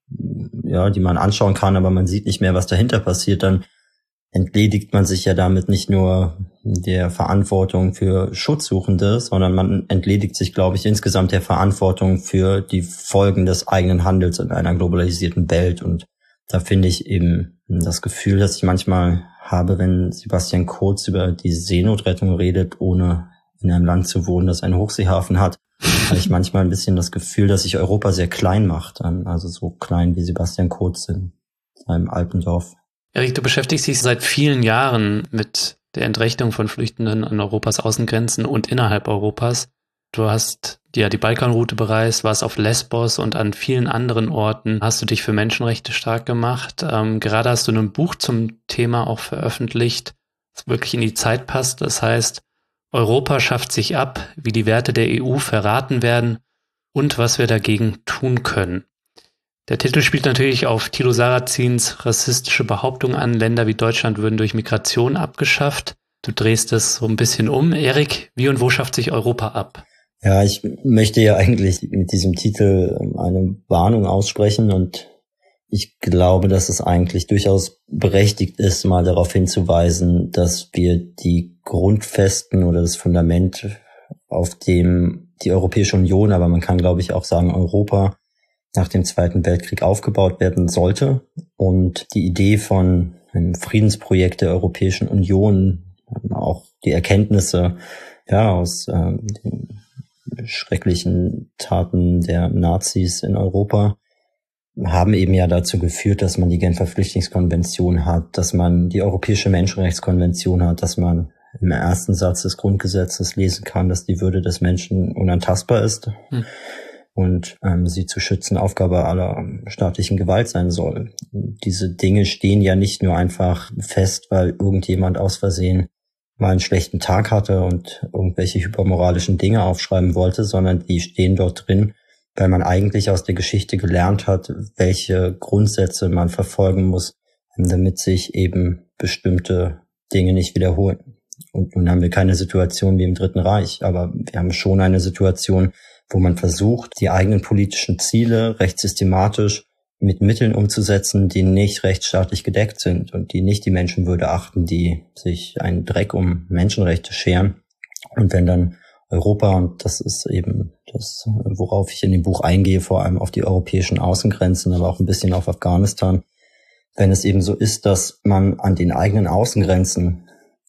[SPEAKER 1] die man anschauen kann, aber man sieht nicht mehr, was dahinter passiert, dann entledigt man sich ja damit nicht nur der Verantwortung für Schutzsuchende, sondern man entledigt sich, glaube ich, insgesamt der Verantwortung für die Folgen des eigenen Handels in einer globalisierten Welt. Und da finde ich eben das Gefühl, das ich manchmal habe, wenn Sebastian Kurz über die Seenotrettung redet, ohne in einem Land zu wohnen, das einen Hochseehafen hat, habe ich manchmal ein bisschen das Gefühl, dass sich Europa sehr klein macht. Also so klein wie Sebastian Kurz in seinem Alpendorf.
[SPEAKER 2] Erik, du beschäftigst dich seit vielen Jahren mit der Entrechtung von Flüchtenden an Europas Außengrenzen und innerhalb Europas. Du hast ja die Balkanroute bereist, warst auf Lesbos und an vielen anderen Orten hast du dich für Menschenrechte stark gemacht. Gerade hast du ein Buch zum Thema auch veröffentlicht, das wirklich in die Zeit passt. Das heißt, Europa schafft sich ab, wie die Werte der EU verraten werden und was wir dagegen tun können. Der Titel spielt natürlich auf Thilo Sarrazins rassistische Behauptung an, Länder wie Deutschland würden durch Migration abgeschafft. Du drehst es so ein bisschen um. Erik, wie und wo schafft sich Europa ab?
[SPEAKER 1] Ja, ich möchte ja eigentlich mit diesem Titel eine Warnung aussprechen und Ich glaube, dass es eigentlich durchaus berechtigt ist, mal darauf hinzuweisen, dass wir die Grundfesten oder das Fundament, auf dem die Europäische Union, aber man kann, glaube ich, auch sagen Europa, nach dem Zweiten Weltkrieg aufgebaut werden sollte. Und die Idee von einem Friedensprojekt der Europäischen Union, auch die Erkenntnisse aus den schrecklichen Taten der Nazis in Europa, haben eben ja dazu geführt, dass man die Genfer Flüchtlingskonvention hat, dass man die Europäische Menschenrechtskonvention hat, dass man im ersten Satz des Grundgesetzes lesen kann, dass die Würde des Menschen unantastbar ist. Und sie zu schützen Aufgabe aller staatlichen Gewalt sein soll. Diese Dinge stehen ja nicht nur einfach fest, weil irgendjemand aus Versehen mal einen schlechten Tag hatte und irgendwelche hypermoralischen Dinge aufschreiben wollte, sondern die stehen dort drin, weil man eigentlich aus der Geschichte gelernt hat, welche Grundsätze man verfolgen muss, damit sich eben bestimmte Dinge nicht wiederholen. Und nun haben wir keine Situation wie im Dritten Reich, aber wir haben schon eine Situation, wo man versucht, die eigenen politischen Ziele recht systematisch mit Mitteln umzusetzen, die nicht rechtsstaatlich gedeckt sind und die nicht die Menschenwürde achten, die sich einen Dreck um Menschenrechte scheren. Und wenn dann Europa, und das ist eben das, worauf ich in dem Buch eingehe, vor allem auf die europäischen Außengrenzen, aber auch ein bisschen auf Afghanistan, wenn es eben so ist, dass man an den eigenen Außengrenzen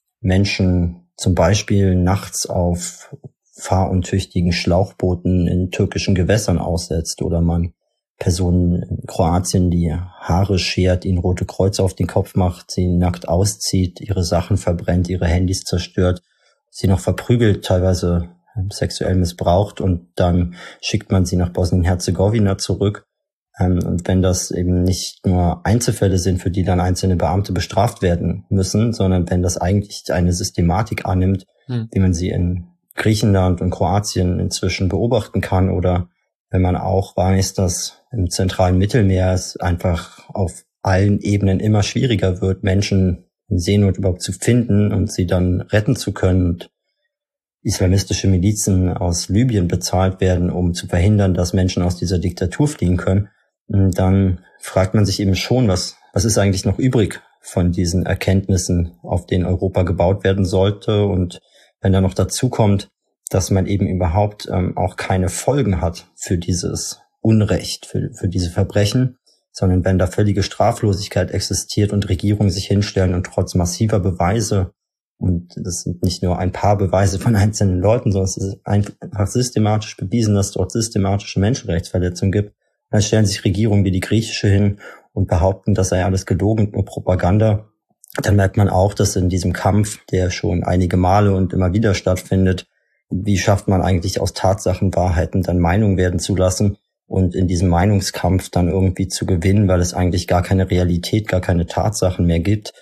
[SPEAKER 1] Menschen zum Beispiel nachts auf fahruntüchtigen Schlauchbooten in türkischen Gewässern aussetzt oder man Personen in Kroatien die Haare schert, ihnen Rote Kreuze auf den Kopf macht, sie nackt auszieht, ihre Sachen verbrennt, ihre Handys zerstört, sie noch verprügelt, teilweise sexuell missbraucht und dann schickt man sie nach Bosnien-Herzegowina zurück. Und wenn das eben nicht nur Einzelfälle sind, für die dann einzelne Beamte bestraft werden müssen, sondern wenn das eigentlich eine Systematik annimmt, wie man sie in Griechenland und Kroatien inzwischen beobachten kann, oder wenn man auch weiß, dass im zentralen Mittelmeer es einfach auf allen Ebenen immer schwieriger wird, Menschen in Seenot überhaupt zu finden und sie dann retten zu können und islamistische Milizen aus Libyen bezahlt werden, um zu verhindern, dass Menschen aus dieser Diktatur fliehen können, dann fragt man sich eben schon, was ist eigentlich noch übrig von diesen Erkenntnissen, auf denen Europa gebaut werden sollte. Und wenn da noch dazu kommt, dass man eben überhaupt auch keine Folgen hat für dieses Unrecht, für diese Verbrechen, sondern wenn da völlige Straflosigkeit existiert und Regierungen sich hinstellen und trotz massiver Beweise, und das sind nicht nur ein paar Beweise von einzelnen Leuten, sondern es ist einfach systematisch bewiesen, dass es dort systematische Menschenrechtsverletzungen gibt, dann stellen sich Regierungen wie die griechische hin und behaupten, das sei alles gelogen und nur Propaganda. Dann merkt man auch, dass in diesem Kampf, der schon einige Male und immer wieder stattfindet, wie schafft man eigentlich aus Tatsachen, Wahrheiten dann Meinung werden zu lassen und in diesem Meinungskampf dann irgendwie zu gewinnen, weil es eigentlich gar keine Realität, gar keine Tatsachen mehr gibt.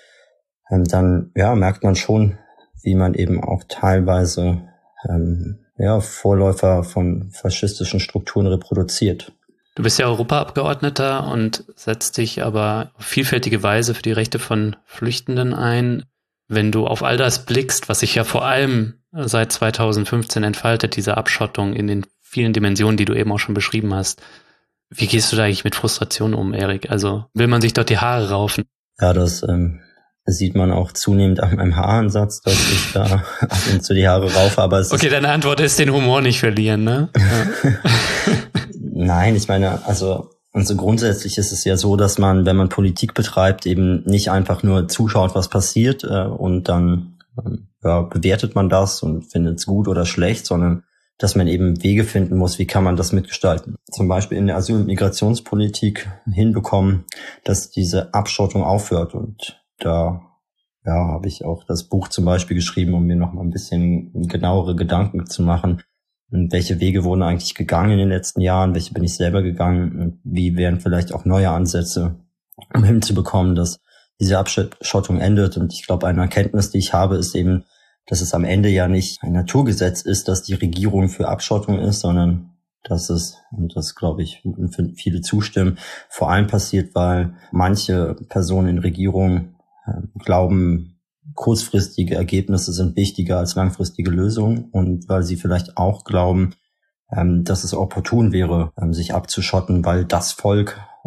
[SPEAKER 1] Dann merkt man schon, wie man eben auch teilweise Vorläufer von faschistischen Strukturen reproduziert.
[SPEAKER 2] Du bist ja Europaabgeordneter und setzt dich aber auf vielfältige Weise für die Rechte von Flüchtenden ein. Wenn du auf all das blickst, was sich ja vor allem seit 2015 entfaltet, diese Abschottung in den vielen Dimensionen, die du eben auch schon beschrieben hast, wie gehst du da eigentlich mit Frustration um, Erik? Also will man sich dort die Haare raufen?
[SPEAKER 1] Ja, das sieht man auch zunehmend an meinem Haaransatz, dass ich da ab und zu die Haare raufe. Aber es
[SPEAKER 2] okay, deine Antwort ist, den Humor nicht verlieren, ne? Ja.
[SPEAKER 1] Nein, ich meine, also grundsätzlich ist es ja so, dass man, wenn man Politik betreibt, eben nicht einfach nur zuschaut, was passiert und dann bewertet man das und findet es gut oder schlecht, sondern dass man eben Wege finden muss, wie kann man das mitgestalten. Zum Beispiel in der Asyl- und Migrationspolitik hinbekommen, dass diese Abschottung aufhört. Und da habe ich auch das Buch zum Beispiel geschrieben, um mir noch mal ein bisschen genauere Gedanken zu machen. Und welche Wege wurden eigentlich gegangen in den letzten Jahren? Welche bin ich selber gegangen? Und wie wären vielleicht auch neue Ansätze, um hinzubekommen, dass diese Abschottung endet? Und ich glaube, eine Erkenntnis, die ich habe, ist eben, dass es am Ende ja nicht ein Naturgesetz ist, dass die Regierung für Abschottung ist, sondern dass es, und das glaube ich, viele zustimmen, vor allem passiert, weil manche Personen in Regierungen glauben, kurzfristige Ergebnisse sind wichtiger als langfristige Lösungen und weil sie vielleicht auch glauben, dass es opportun wäre, sich abzuschotten, weil das Volk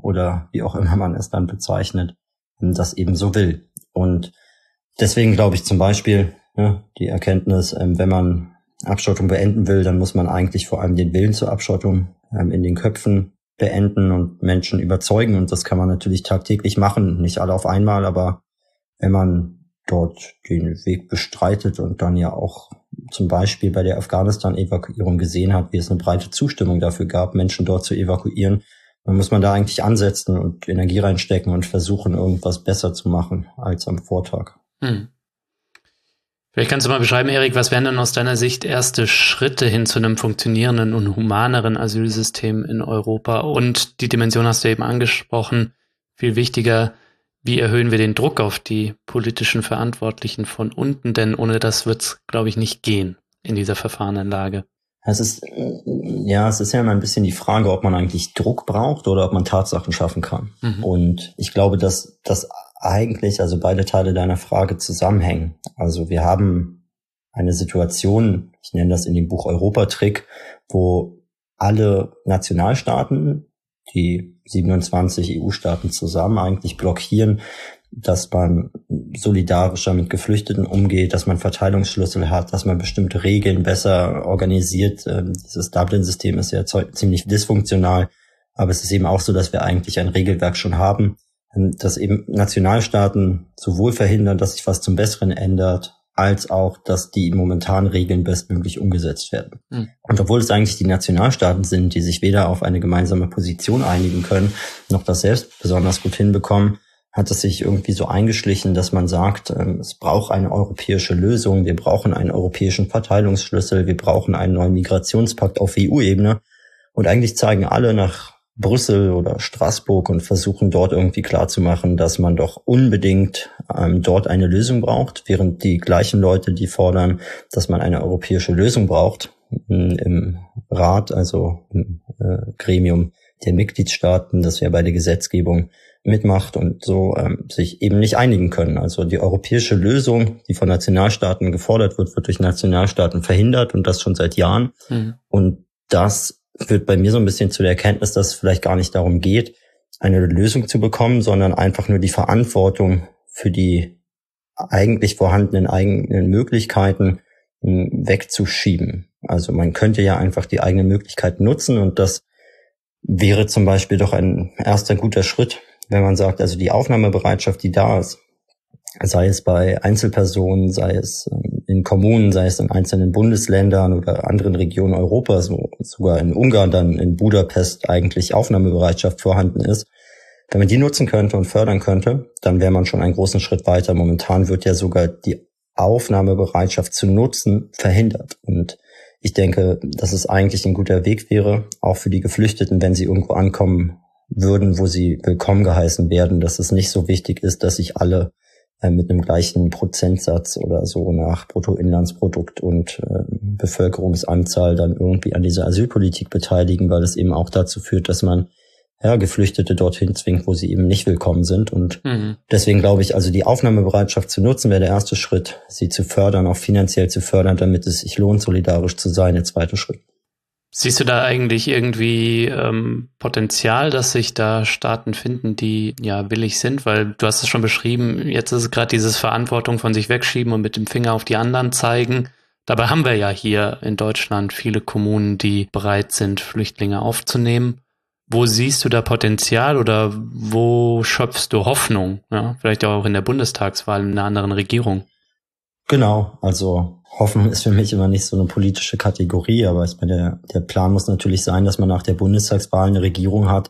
[SPEAKER 1] oder wie auch immer man es dann bezeichnet, das eben so will. Und deswegen glaube ich zum Beispiel, die Erkenntnis, wenn man Abschottung beenden will, dann muss man eigentlich vor allem den Willen zur Abschottung in den Köpfen beenden und Menschen überzeugen. Und das kann man natürlich tagtäglich machen, nicht alle auf einmal, aber wenn man dort den Weg bestreitet und dann ja auch zum Beispiel bei der Afghanistan-Evakuierung gesehen hat, wie es eine breite Zustimmung dafür gab, Menschen dort zu evakuieren, dann muss man da eigentlich ansetzen und Energie reinstecken und versuchen, irgendwas besser zu machen als am Vortag.
[SPEAKER 2] Vielleicht kannst du mal beschreiben, Erik, was wären denn aus deiner Sicht erste Schritte hin zu einem funktionierenden und humaneren Asylsystem in Europa? Und die Dimension hast du eben angesprochen, viel wichtiger, wie erhöhen wir den Druck auf die politischen Verantwortlichen von unten? Denn ohne das wird es, glaube ich, nicht gehen in dieser verfahrenen Lage.
[SPEAKER 1] Es ist ja immer ein bisschen die Frage, ob man eigentlich Druck braucht oder ob man Tatsachen schaffen kann. Und ich glaube, dass das eigentlich, also beide Teile deiner Frage zusammenhängen. Also wir haben eine Situation, ich nenne das in dem Buch Europatrick, wo alle Nationalstaaten, die 27 EU-Staaten zusammen eigentlich blockieren, dass man solidarischer mit Geflüchteten umgeht, dass man Verteilungsschlüssel hat, dass man bestimmte Regeln besser organisiert. Dieses Dublin-System ist ja ziemlich dysfunktional, aber es ist eben auch so, dass wir eigentlich ein Regelwerk schon haben, dass eben Nationalstaaten sowohl verhindern, dass sich was zum Besseren ändert, als auch, dass die momentanen Regeln bestmöglich umgesetzt werden. Und obwohl es eigentlich die Nationalstaaten sind, die sich weder auf eine gemeinsame Position einigen können, noch das selbst besonders gut hinbekommen, hat es sich irgendwie so eingeschlichen, dass man sagt, es braucht eine europäische Lösung, wir brauchen einen europäischen Verteilungsschlüssel, wir brauchen einen neuen Migrationspakt auf EU-Ebene. Und eigentlich zeigen alle nach Brüssel oder Straßburg und versuchen dort irgendwie klarzumachen, dass man doch unbedingt dort eine Lösung braucht, während die gleichen Leute, die fordern, dass man eine europäische Lösung braucht, im Rat, also im Gremium der Mitgliedstaaten, das ja bei der Gesetzgebung mitmacht und so sich eben nicht einigen können. Also die europäische Lösung, die von Nationalstaaten gefordert wird, wird durch Nationalstaaten verhindert und das schon seit Jahren. Und das führt bei mir so ein bisschen zu der Erkenntnis, dass es vielleicht gar nicht darum geht, eine Lösung zu bekommen, sondern einfach nur die Verantwortung für die eigentlich vorhandenen eigenen Möglichkeiten wegzuschieben. Also man könnte ja einfach die eigenen Möglichkeiten nutzen und das wäre zum Beispiel doch ein erster guter Schritt, wenn man sagt, also die Aufnahmebereitschaft, die da ist, sei es bei Einzelpersonen, sei es in Kommunen, sei es in einzelnen Bundesländern oder anderen Regionen Europas, wo sogar in Ungarn dann in Budapest eigentlich Aufnahmebereitschaft vorhanden ist. Wenn man die nutzen könnte und fördern könnte, dann wäre man schon einen großen Schritt weiter. Momentan wird ja sogar die Aufnahmebereitschaft zu nutzen verhindert. Und ich denke, dass es eigentlich ein guter Weg wäre, auch für die Geflüchteten, wenn sie irgendwo ankommen würden, wo sie willkommen geheißen werden, dass es nicht so wichtig ist, dass sich alle mit einem gleichen Prozentsatz oder so nach Bruttoinlandsprodukt und Bevölkerungsanzahl dann irgendwie an dieser Asylpolitik beteiligen, weil es eben auch dazu führt, dass man Geflüchtete dorthin zwingt, wo sie eben nicht willkommen sind. Und deswegen glaube ich, also die Aufnahmebereitschaft zu nutzen, wäre der erste Schritt, sie zu fördern, auch finanziell zu fördern, damit es sich lohnt, solidarisch zu sein, der zweite Schritt.
[SPEAKER 2] Siehst du da eigentlich irgendwie Potenzial, dass sich da Staaten finden, die ja willig sind? Weil du hast es schon beschrieben, jetzt ist es gerade dieses Verantwortung von sich wegschieben und mit dem Finger auf die anderen zeigen. Dabei haben wir ja hier in Deutschland viele Kommunen, die bereit sind, Flüchtlinge aufzunehmen. Wo siehst du da Potenzial oder wo schöpfst du Hoffnung? Ja, vielleicht auch in der Bundestagswahl in einer anderen Regierung.
[SPEAKER 1] Genau, also Hoffnung ist für mich immer nicht so eine politische Kategorie, aber ich meine, der Plan muss natürlich sein, dass man nach der Bundestagswahl eine Regierung hat,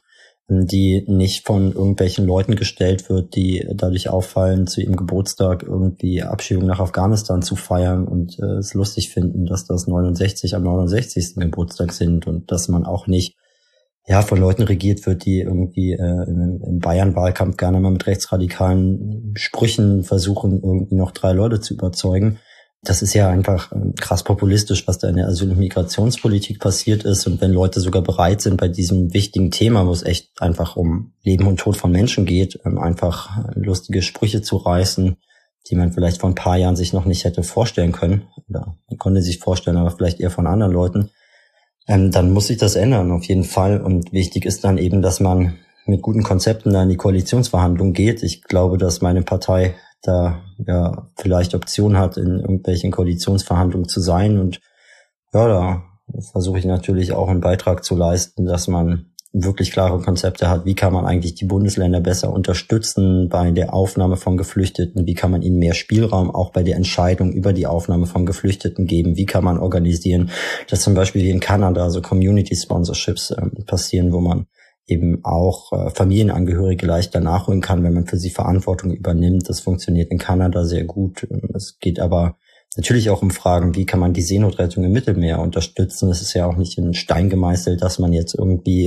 [SPEAKER 1] die nicht von irgendwelchen Leuten gestellt wird, die dadurch auffallen, zu ihrem Geburtstag irgendwie Abschiebung nach Afghanistan zu feiern und es lustig finden, dass das 69 am 69. Geburtstag sind und dass man auch nicht von Leuten regiert wird, die irgendwie im Bayern-Wahlkampf gerne mal mit rechtsradikalen Sprüchen versuchen, irgendwie noch 3 Leute zu überzeugen. Das ist ja einfach krass populistisch, was da in der Asyl- und Migrationspolitik passiert ist. Und wenn Leute sogar bereit sind, bei diesem wichtigen Thema, wo es echt einfach um Leben und Tod von Menschen geht, einfach lustige Sprüche zu reißen, die man vielleicht vor ein paar Jahren sich noch nicht hätte vorstellen können, oder man konnte sich vorstellen, aber vielleicht eher von anderen Leuten, dann muss sich das ändern, auf jeden Fall. Und wichtig ist dann eben, dass man mit guten Konzepten da in die Koalitionsverhandlung geht. Ich glaube, dass meine Partei da ja vielleicht Option hat, in irgendwelchen Koalitionsverhandlungen zu sein. Und ja, da versuche ich natürlich auch einen Beitrag zu leisten, dass man wirklich klare Konzepte hat. Wie kann man eigentlich die Bundesländer besser unterstützen bei der Aufnahme von Geflüchteten? Wie kann man ihnen mehr Spielraum auch bei der Entscheidung über die Aufnahme von Geflüchteten geben? Wie kann man organisieren, dass zum Beispiel wie in Kanada so Community Sponsorships passieren, wo man eben auch Familienangehörige leichter nachholen kann, wenn man für sie Verantwortung übernimmt. Das funktioniert in Kanada sehr gut. Es geht aber natürlich auch um Fragen, wie kann man die Seenotrettung im Mittelmeer unterstützen. Es ist ja auch nicht in Stein gemeißelt, dass man jetzt irgendwie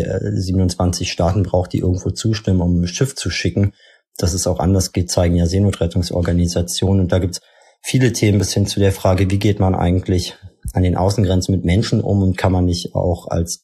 [SPEAKER 1] 27 Staaten braucht, die irgendwo zustimmen, um ein Schiff zu schicken. Dass es auch anders geht, zeigen ja Seenotrettungsorganisationen. Und da gibt es viele Themen bis hin zu der Frage, wie geht man eigentlich an den Außengrenzen mit Menschen um und kann man nicht auch als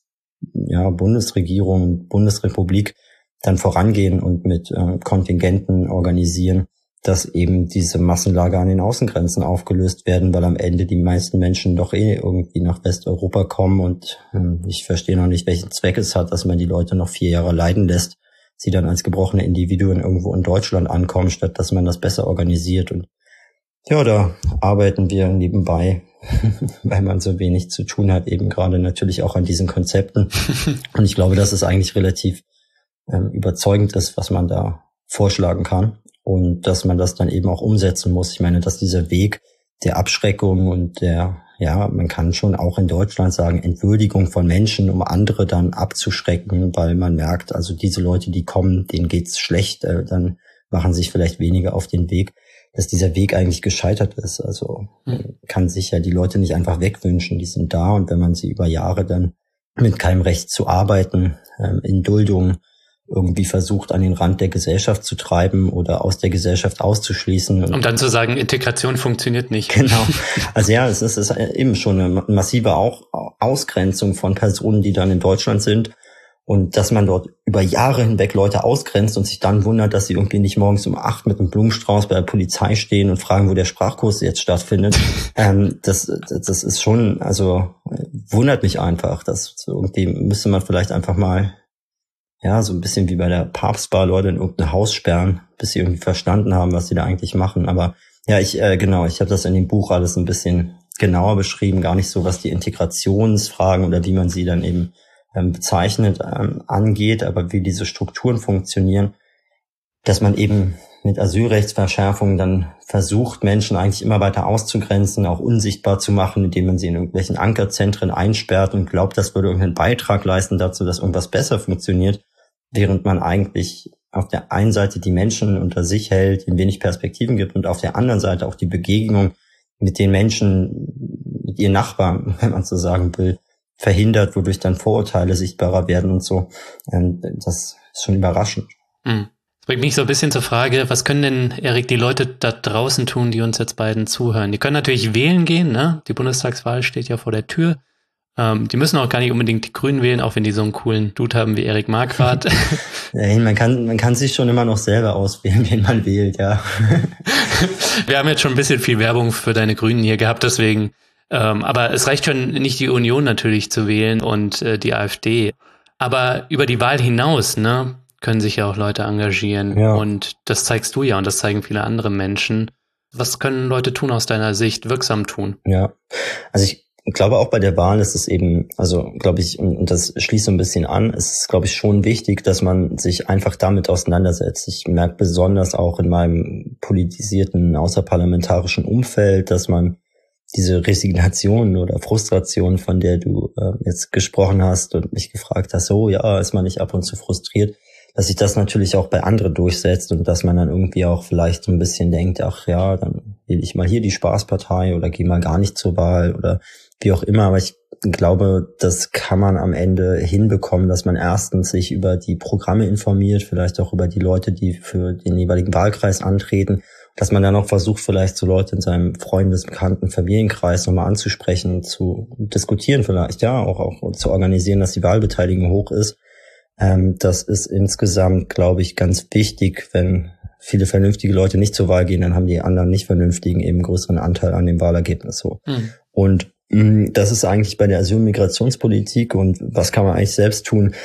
[SPEAKER 1] Bundesregierung, Bundesrepublik dann vorangehen und mit Kontingenten organisieren, dass eben diese Massenlager an den Außengrenzen aufgelöst werden, weil am Ende die meisten Menschen doch irgendwie nach Westeuropa kommen und ich verstehe noch nicht, welchen Zweck es hat, dass man die Leute noch 4 Jahre leiden lässt, sie dann als gebrochene Individuen irgendwo in Deutschland ankommen, statt dass man das besser organisiert. Und ja, da arbeiten wir nebenbei, weil man so wenig zu tun hat, eben gerade natürlich auch an diesen Konzepten. Und ich glaube, dass es eigentlich relativ überzeugend ist, was man da vorschlagen kann. Und dass man das dann eben auch umsetzen muss. Ich meine, dass dieser Weg der Abschreckung und man kann schon auch in Deutschland sagen, Entwürdigung von Menschen, um andere dann abzuschrecken, weil man merkt, also diese Leute, die kommen, denen geht's schlecht, dann machen sich vielleicht weniger auf den Weg, dass dieser Weg eigentlich gescheitert ist. Also man kann sich ja die Leute nicht einfach wegwünschen, die sind da und wenn man sie über Jahre dann mit keinem Recht zu arbeiten, in Duldung irgendwie versucht, an den Rand der Gesellschaft zu treiben oder aus der Gesellschaft auszuschließen.
[SPEAKER 2] Um dann zu sagen, Integration funktioniert nicht.
[SPEAKER 1] Genau. Also ja, es ist eben schon eine massive Ausgrenzung von Personen, die dann in Deutschland sind. Und dass man dort über Jahre hinweg Leute ausgrenzt und sich dann wundert, dass sie irgendwie nicht morgens um 8 mit einem Blumenstrauß bei der Polizei stehen und fragen, wo der Sprachkurs jetzt stattfindet. Das ist schon, also wundert mich einfach. Das irgendwie müsste man vielleicht einfach mal so ein bisschen wie bei der Papstbar Leute in irgendein Haus sperren, bis sie irgendwie verstanden haben, was sie da eigentlich machen. Aber ja, ich habe das in dem Buch alles ein bisschen genauer beschrieben, gar nicht so, was die Integrationsfragen oder wie man sie dann eben bezeichnet angeht, aber wie diese Strukturen funktionieren, dass man eben mit Asylrechtsverschärfungen dann versucht, Menschen eigentlich immer weiter auszugrenzen, auch unsichtbar zu machen, indem man sie in irgendwelchen Ankerzentren einsperrt und glaubt, das würde irgendeinen Beitrag leisten dazu, dass irgendwas besser funktioniert, während man eigentlich auf der einen Seite die Menschen unter sich hält, ihnen wenig Perspektiven gibt und auf der anderen Seite auch die Begegnung mit den Menschen, mit ihren Nachbarn, wenn man so sagen will, verhindert, wodurch dann Vorurteile sichtbarer werden und so. Das ist schon überraschend.
[SPEAKER 2] Das bringt mich so ein bisschen zur Frage, was können denn, Erik, die Leute da draußen tun, die uns jetzt beiden zuhören? Die können natürlich wählen gehen, ne? Die Bundestagswahl steht ja vor der Tür. Die müssen auch gar nicht unbedingt die Grünen wählen, auch wenn die so einen coolen Dude haben wie Erik Marquardt.
[SPEAKER 1] Ja, man kann sich schon immer noch selber auswählen, wen man wählt, ja.
[SPEAKER 2] Wir haben jetzt schon ein bisschen viel Werbung für deine Grünen hier gehabt, deswegen. Aber es reicht schon nicht, die Union natürlich zu wählen und die AfD. Aber über die Wahl hinaus, ne, können sich ja auch Leute engagieren. Ja. Und das zeigst du ja und das zeigen viele andere Menschen. Was können Leute tun aus deiner Sicht, wirksam tun?
[SPEAKER 1] Ja, also ich glaube auch bei der Wahl ist es eben, also glaube ich, und das schließt so ein bisschen an, ist es, glaube ich, schon wichtig, dass man sich einfach damit auseinandersetzt. Ich merke besonders auch in meinem politisierten außerparlamentarischen Umfeld, dass man diese Resignation oder Frustration, von der du jetzt gesprochen hast und mich gefragt hast, so ja, ist man nicht ab und zu frustriert, dass sich das natürlich auch bei anderen durchsetzt und dass man dann irgendwie auch vielleicht so ein bisschen denkt, ach ja, dann wähle ich mal hier die Spaßpartei oder gehe mal gar nicht zur Wahl oder wie auch immer. Aber ich glaube, das kann man am Ende hinbekommen, dass man erstens sich über die Programme informiert, vielleicht auch über die Leute, die für den jeweiligen Wahlkreis antreten, dass man dann auch versucht, vielleicht so Leute in seinem Freundes-, Bekannten-, Familienkreis nochmal anzusprechen, zu diskutieren vielleicht, ja, auch zu organisieren, dass die Wahlbeteiligung hoch ist. Das ist insgesamt, glaube ich, ganz wichtig. Wenn viele vernünftige Leute nicht zur Wahl gehen, dann haben die anderen nicht Vernünftigen eben einen größeren Anteil an dem Wahlergebnis so. Und das ist eigentlich bei der Asyl- und Migrationspolitik und was kann man eigentlich selbst tun?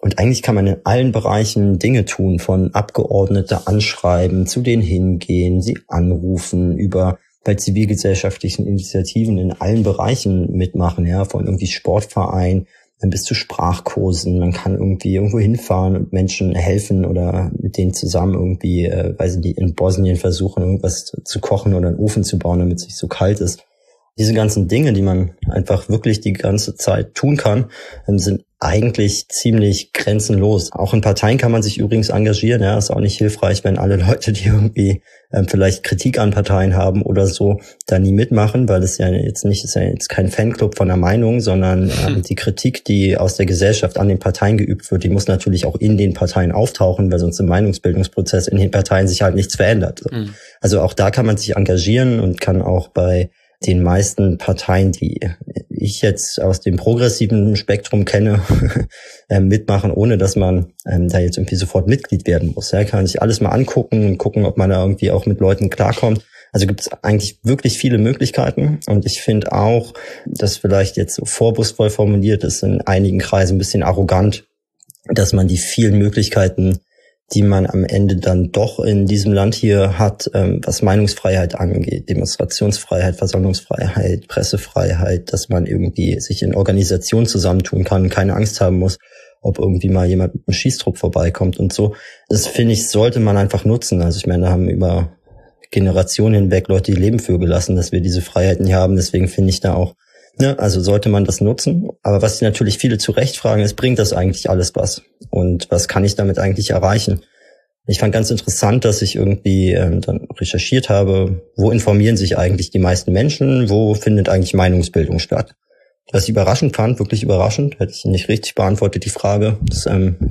[SPEAKER 1] Und eigentlich kann man in allen Bereichen Dinge tun, von Abgeordnete anschreiben, zu denen hingehen, sie anrufen, bei zivilgesellschaftlichen Initiativen in allen Bereichen mitmachen, ja, von irgendwie Sportverein bis zu Sprachkursen. Man kann irgendwie irgendwo hinfahren und Menschen helfen oder mit denen zusammen irgendwie, weiß ich nicht, in Bosnien versuchen, irgendwas zu kochen oder einen Ofen zu bauen, damit es nicht so kalt ist. Diese ganzen Dinge, die man einfach wirklich die ganze Zeit tun kann, sind eigentlich ziemlich grenzenlos. Auch in Parteien kann man sich übrigens engagieren. Ja, ist auch nicht hilfreich, wenn alle Leute, die irgendwie vielleicht Kritik an Parteien haben oder so, da nie mitmachen, weil es ist ja jetzt kein Fanclub von der Meinung, sondern die Kritik, die aus der Gesellschaft an den Parteien geübt wird, die muss natürlich auch in den Parteien auftauchen, weil sonst im Meinungsbildungsprozess in den Parteien sich halt nichts verändert. Mhm. Also auch da kann man sich engagieren und kann auch bei den meisten Parteien, die ich jetzt aus dem progressiven Spektrum kenne, mitmachen, ohne dass man da jetzt irgendwie sofort Mitglied werden muss. Ja, kann man sich alles mal angucken und gucken, ob man da irgendwie auch mit Leuten klarkommt. Also gibt es eigentlich wirklich viele Möglichkeiten. Und ich finde auch, dass vielleicht jetzt so vorwurfsvoll formuliert ist, in einigen Kreisen ein bisschen arrogant, dass man die vielen Möglichkeiten, die man am Ende dann doch in diesem Land hier hat, was Meinungsfreiheit angeht, Demonstrationsfreiheit, Versammlungsfreiheit, Pressefreiheit, dass man irgendwie sich in Organisationen zusammentun kann und keine Angst haben muss, ob irgendwie mal jemand mit einem Schießtrupp vorbeikommt und so. Das, finde ich, sollte man einfach nutzen. Also ich meine, da haben über Generationen hinweg Leute ihr Leben für gelassen, dass wir diese Freiheiten hier haben. Deswegen finde ich da auch, also sollte man das nutzen. Aber was natürlich viele zu Recht fragen, ist, bringt das eigentlich alles was? Und was kann ich damit eigentlich erreichen? Ich fand ganz interessant, dass ich irgendwie dann recherchiert habe, wo informieren sich eigentlich die meisten Menschen, wo findet eigentlich Meinungsbildung statt? Was ich überraschend fand, wirklich überraschend, hätte ich nicht richtig beantwortet, die Frage, ist,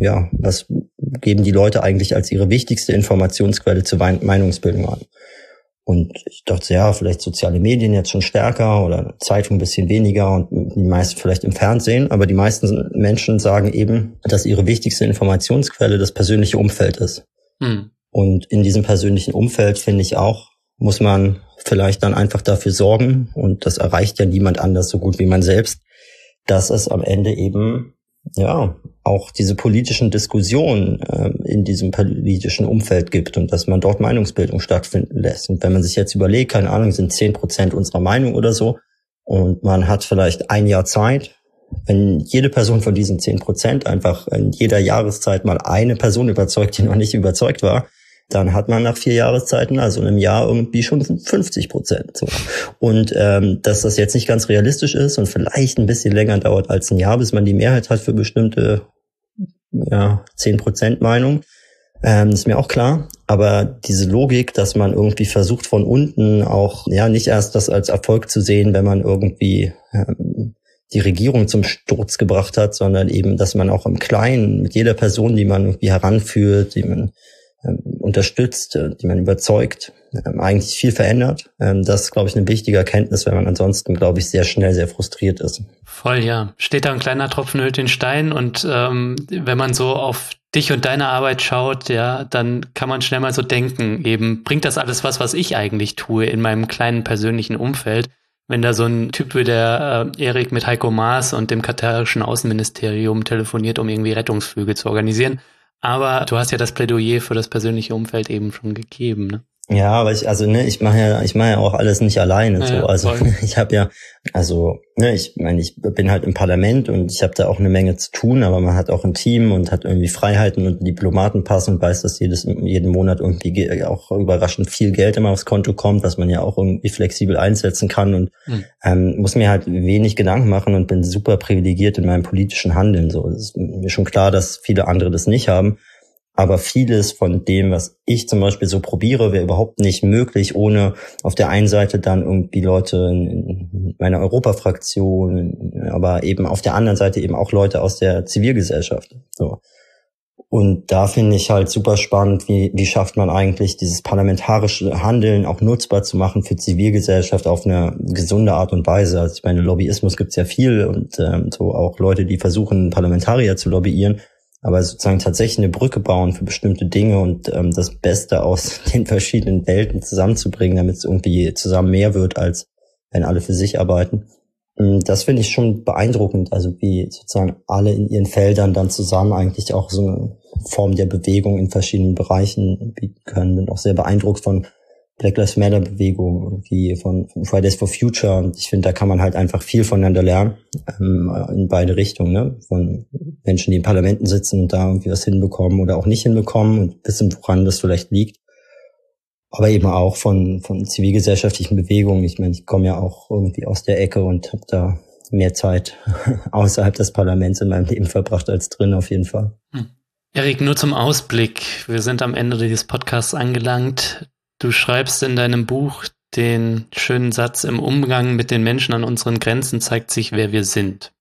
[SPEAKER 1] was geben die Leute eigentlich als ihre wichtigste Informationsquelle zur Meinungsbildung an? Und ich dachte, ja, vielleicht soziale Medien jetzt schon stärker oder Zeitung ein bisschen weniger und die meisten vielleicht im Fernsehen. Aber die meisten Menschen sagen eben, dass ihre wichtigste Informationsquelle das persönliche Umfeld ist. Und in diesem persönlichen Umfeld, finde ich auch, muss man vielleicht dann einfach dafür sorgen, und das erreicht ja niemand anders so gut wie man selbst, dass es am Ende eben auch diese politischen Diskussionen in diesem politischen Umfeld gibt und dass man dort Meinungsbildung stattfinden lässt. Und wenn man sich jetzt überlegt, keine Ahnung, sind 10% unserer Meinung oder so, und man hat vielleicht ein Jahr Zeit, wenn jede Person von diesen 10% einfach in jeder Jahreszeit mal eine Person überzeugt, die noch nicht überzeugt war, dann hat man nach 4 Jahreszeiten, also in einem Jahr, irgendwie schon 50%. So. Und dass das jetzt nicht ganz realistisch ist und vielleicht ein bisschen länger dauert als ein Jahr, bis man die Mehrheit hat für bestimmte 10% Meinung, ist mir auch klar. Aber diese Logik, dass man irgendwie versucht von unten auch nicht erst das als Erfolg zu sehen, wenn man irgendwie die Regierung zum Sturz gebracht hat, sondern eben, dass man auch im Kleinen mit jeder Person, die man irgendwie heranführt, die man unterstützt, die man überzeugt, eigentlich viel verändert. Das ist, glaube ich, eine wichtige Erkenntnis, wenn man ansonsten, glaube ich, sehr schnell sehr frustriert ist.
[SPEAKER 2] Voll, ja. Steht da ein kleiner Tropfen höhlt den Stein, und wenn man so auf dich und deine Arbeit schaut, ja, dann kann man schnell mal so denken, eben, bringt das alles was ich eigentlich tue in meinem kleinen persönlichen Umfeld? Wenn da so ein Typ wie der Erik mit Heiko Maas und dem katarischen Außenministerium telefoniert, um irgendwie Rettungsflüge zu organisieren. Aber du hast ja das Plädoyer für das persönliche Umfeld eben schon gegeben, ne?
[SPEAKER 1] Ja, aber ich mache ja auch alles nicht alleine. Ja, so. Also voll. Ich habe ich bin halt im Parlament und ich habe da auch eine Menge zu tun, aber man hat auch ein Team und hat irgendwie Freiheiten und einen Diplomatenpass und weiß, dass jeden Monat irgendwie auch überraschend viel Geld immer aufs Konto kommt, was man ja auch irgendwie flexibel einsetzen kann, und muss mir halt wenig Gedanken machen und bin super privilegiert in meinem politischen Handeln. So, es ist mir schon klar, dass viele andere das nicht haben. Aber vieles von dem, was ich zum Beispiel so probiere, wäre überhaupt nicht möglich, ohne auf der einen Seite dann irgendwie Leute in meiner Europafraktion, aber eben auf der anderen Seite eben auch Leute aus der Zivilgesellschaft. So. Und da finde ich halt super spannend, wie schafft man eigentlich dieses parlamentarische Handeln auch nutzbar zu machen für Zivilgesellschaft auf eine gesunde Art und Weise. Also ich meine, Lobbyismus gibt's ja viel und so auch Leute, die versuchen, Parlamentarier zu lobbyieren. Aber sozusagen tatsächlich eine Brücke bauen für bestimmte Dinge und das Beste aus den verschiedenen Welten zusammenzubringen, damit es irgendwie zusammen mehr wird, als wenn alle für sich arbeiten. Das finde ich schon beeindruckend, also wie sozusagen alle in ihren Feldern dann zusammen eigentlich auch so eine Form der Bewegung in verschiedenen Bereichen bieten können. Bin auch sehr beeindruckt von Black Lives Matter Bewegung, wie von Fridays for Future, und ich finde, da kann man halt einfach viel voneinander lernen, in beide Richtungen, ne? Von Menschen, die in Parlamenten sitzen und da irgendwie was hinbekommen oder auch nicht hinbekommen und wissen, woran das vielleicht liegt. Aber eben auch von zivilgesellschaftlichen Bewegungen. Ich meine, ich komme ja auch irgendwie aus der Ecke und habe da mehr Zeit außerhalb des Parlaments in meinem Leben verbracht als drin, auf jeden Fall.
[SPEAKER 2] Erik, nur zum Ausblick. Wir sind am Ende dieses Podcasts angelangt. Du schreibst in deinem Buch den schönen Satz: Im Umgang mit den Menschen an unseren Grenzen zeigt sich, wer wir sind.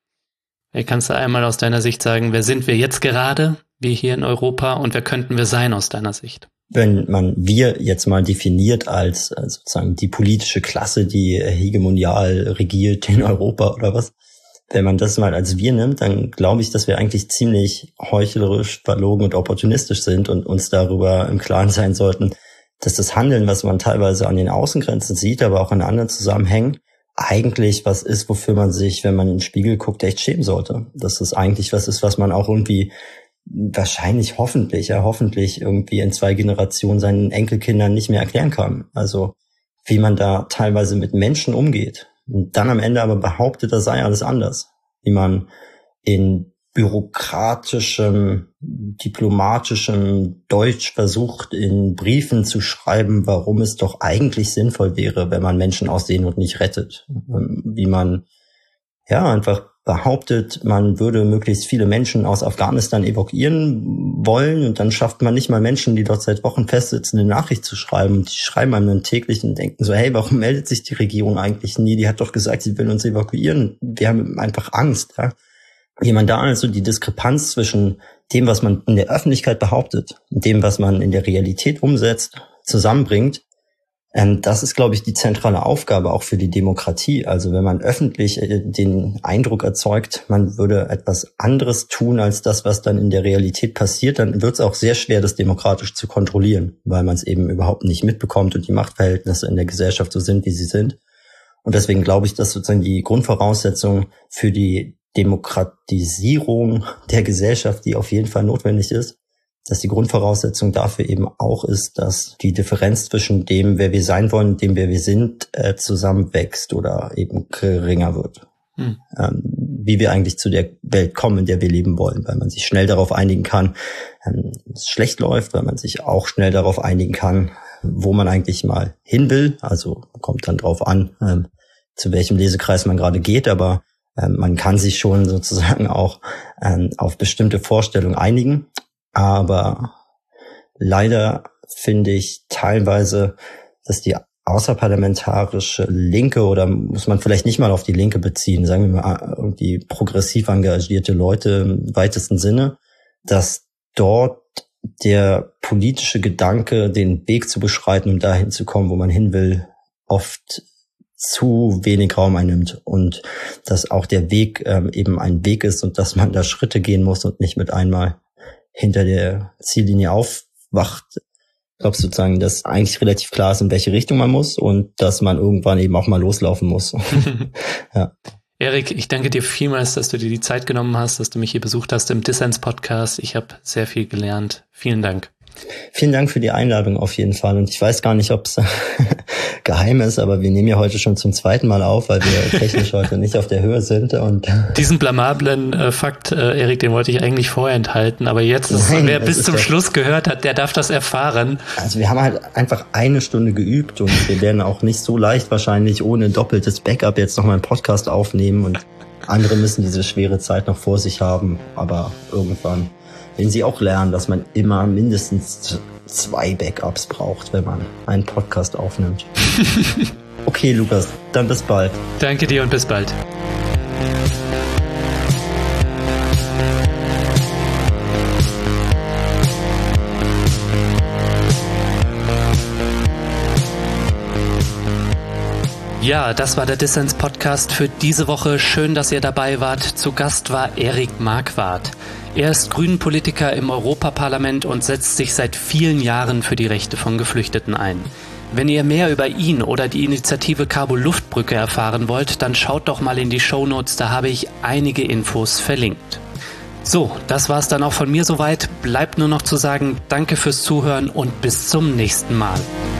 [SPEAKER 2] Kannst du einmal aus deiner Sicht sagen, wer sind wir jetzt gerade, wir hier in Europa, und wer könnten wir sein aus deiner Sicht?
[SPEAKER 1] Wenn man wir jetzt mal definiert als sozusagen die politische Klasse, die hegemonial regiert in Europa oder was, wenn man das mal als wir nimmt, dann glaube ich, dass wir eigentlich ziemlich heuchlerisch, verlogen und opportunistisch sind und uns darüber im Klaren sein sollten, dass das Handeln, was man teilweise an den Außengrenzen sieht, aber auch in anderen Zusammenhängen, eigentlich was ist, wofür man sich, wenn man in den Spiegel guckt, echt schämen sollte. Dass das eigentlich was ist, was man auch irgendwie wahrscheinlich hoffentlich irgendwie in 2 Generationen seinen Enkelkindern nicht mehr erklären kann. Also wie man da teilweise mit Menschen umgeht und dann am Ende aber behauptet, das sei alles anders. Wie man in bürokratischem, diplomatischem Deutsch versucht, in Briefen zu schreiben, warum es doch eigentlich sinnvoll wäre, wenn man Menschen aus Seenot nicht rettet. Wie man einfach behauptet, man würde möglichst viele Menschen aus Afghanistan evakuieren wollen, und dann schafft man nicht mal Menschen, die dort seit Wochen festsitzen, eine Nachricht zu schreiben. Und die schreiben einem dann täglich und denken so, hey, warum meldet sich die Regierung eigentlich nie? Die hat doch gesagt, sie will uns evakuieren. Wir haben einfach Angst. Ja? Wie man da also die Diskrepanz zwischen dem, was man in der Öffentlichkeit behauptet, und dem, was man in der Realität umsetzt, zusammenbringt, das ist, glaube ich, die zentrale Aufgabe auch für die Demokratie. Also wenn man öffentlich den Eindruck erzeugt, man würde etwas anderes tun als das, was dann in der Realität passiert, dann wird es auch sehr schwer, das demokratisch zu kontrollieren, weil man es eben überhaupt nicht mitbekommt und die Machtverhältnisse in der Gesellschaft so sind, wie sie sind. Und deswegen glaube ich, dass sozusagen die Grundvoraussetzung für die Demokratisierung der Gesellschaft, die auf jeden Fall notwendig ist, dass die Grundvoraussetzung dafür eben auch ist, dass die Differenz zwischen dem, wer wir sein wollen, und dem, wer wir sind, zusammenwächst oder eben geringer wird. Wie wir eigentlich zu der Welt kommen, in der wir leben wollen, weil man sich schnell darauf einigen kann, es schlecht läuft, weil man sich auch schnell darauf einigen kann, wo man eigentlich mal hin will. Also kommt dann drauf an, zu welchem Lesekreis man gerade geht, aber man kann sich schon sozusagen auch auf bestimmte Vorstellungen einigen. Aber leider finde ich teilweise, dass die außerparlamentarische Linke, oder muss man vielleicht nicht mal auf die Linke beziehen, sagen wir mal irgendwie progressiv engagierte Leute im weitesten Sinne, dass dort der politische Gedanke, den Weg zu beschreiten, um dahin zu kommen, wo man hin will, oft zu wenig Raum einnimmt, und dass auch der Weg eben ein Weg ist und dass man da Schritte gehen muss und nicht mit einmal hinter der Ziellinie aufwacht. Ich glaube sozusagen, dass eigentlich relativ klar ist, in welche Richtung man muss, und dass man irgendwann eben auch mal loslaufen muss. Ja.
[SPEAKER 2] Erik, ich danke dir vielmals, dass du dir die Zeit genommen hast, dass du mich hier besucht hast im Dissens-Podcast. Ich habe sehr viel gelernt. Vielen Dank.
[SPEAKER 1] Vielen Dank für die Einladung auf jeden Fall. Und ich weiß gar nicht, ob es geheim ist, aber wir nehmen ja heute schon zum 2. Mal auf, weil wir technisch heute nicht auf der Höhe sind. Und
[SPEAKER 2] diesen blamablen Fakt, Erik, den wollte ich eigentlich vorher enthalten, aber jetzt, wer bis zum Schluss gehört hat, der darf das erfahren.
[SPEAKER 1] Also wir haben halt einfach 1 Stunde geübt, und wir werden auch nicht so leicht wahrscheinlich ohne doppeltes Backup jetzt noch mal einen Podcast aufnehmen, und andere müssen diese schwere Zeit noch vor sich haben, aber irgendwann wenn sie auch lernen, dass man immer mindestens 2 Backups braucht, wenn man einen Podcast aufnimmt. Okay, Lukas, dann bis bald.
[SPEAKER 2] Danke dir und bis bald. Ja, das war der Dissens-Podcast für diese Woche. Schön, dass ihr dabei wart. Zu Gast war Erik Marquardt. Er ist Grünen-Politiker im Europaparlament und setzt sich seit vielen Jahren für die Rechte von Geflüchteten ein. Wenn ihr mehr über ihn oder die Initiative Kabul Luftbrücke erfahren wollt, dann schaut doch mal in die Shownotes, da habe ich einige Infos verlinkt. So, das war's dann auch von mir soweit. Bleibt nur noch zu sagen, danke fürs Zuhören und bis zum nächsten Mal.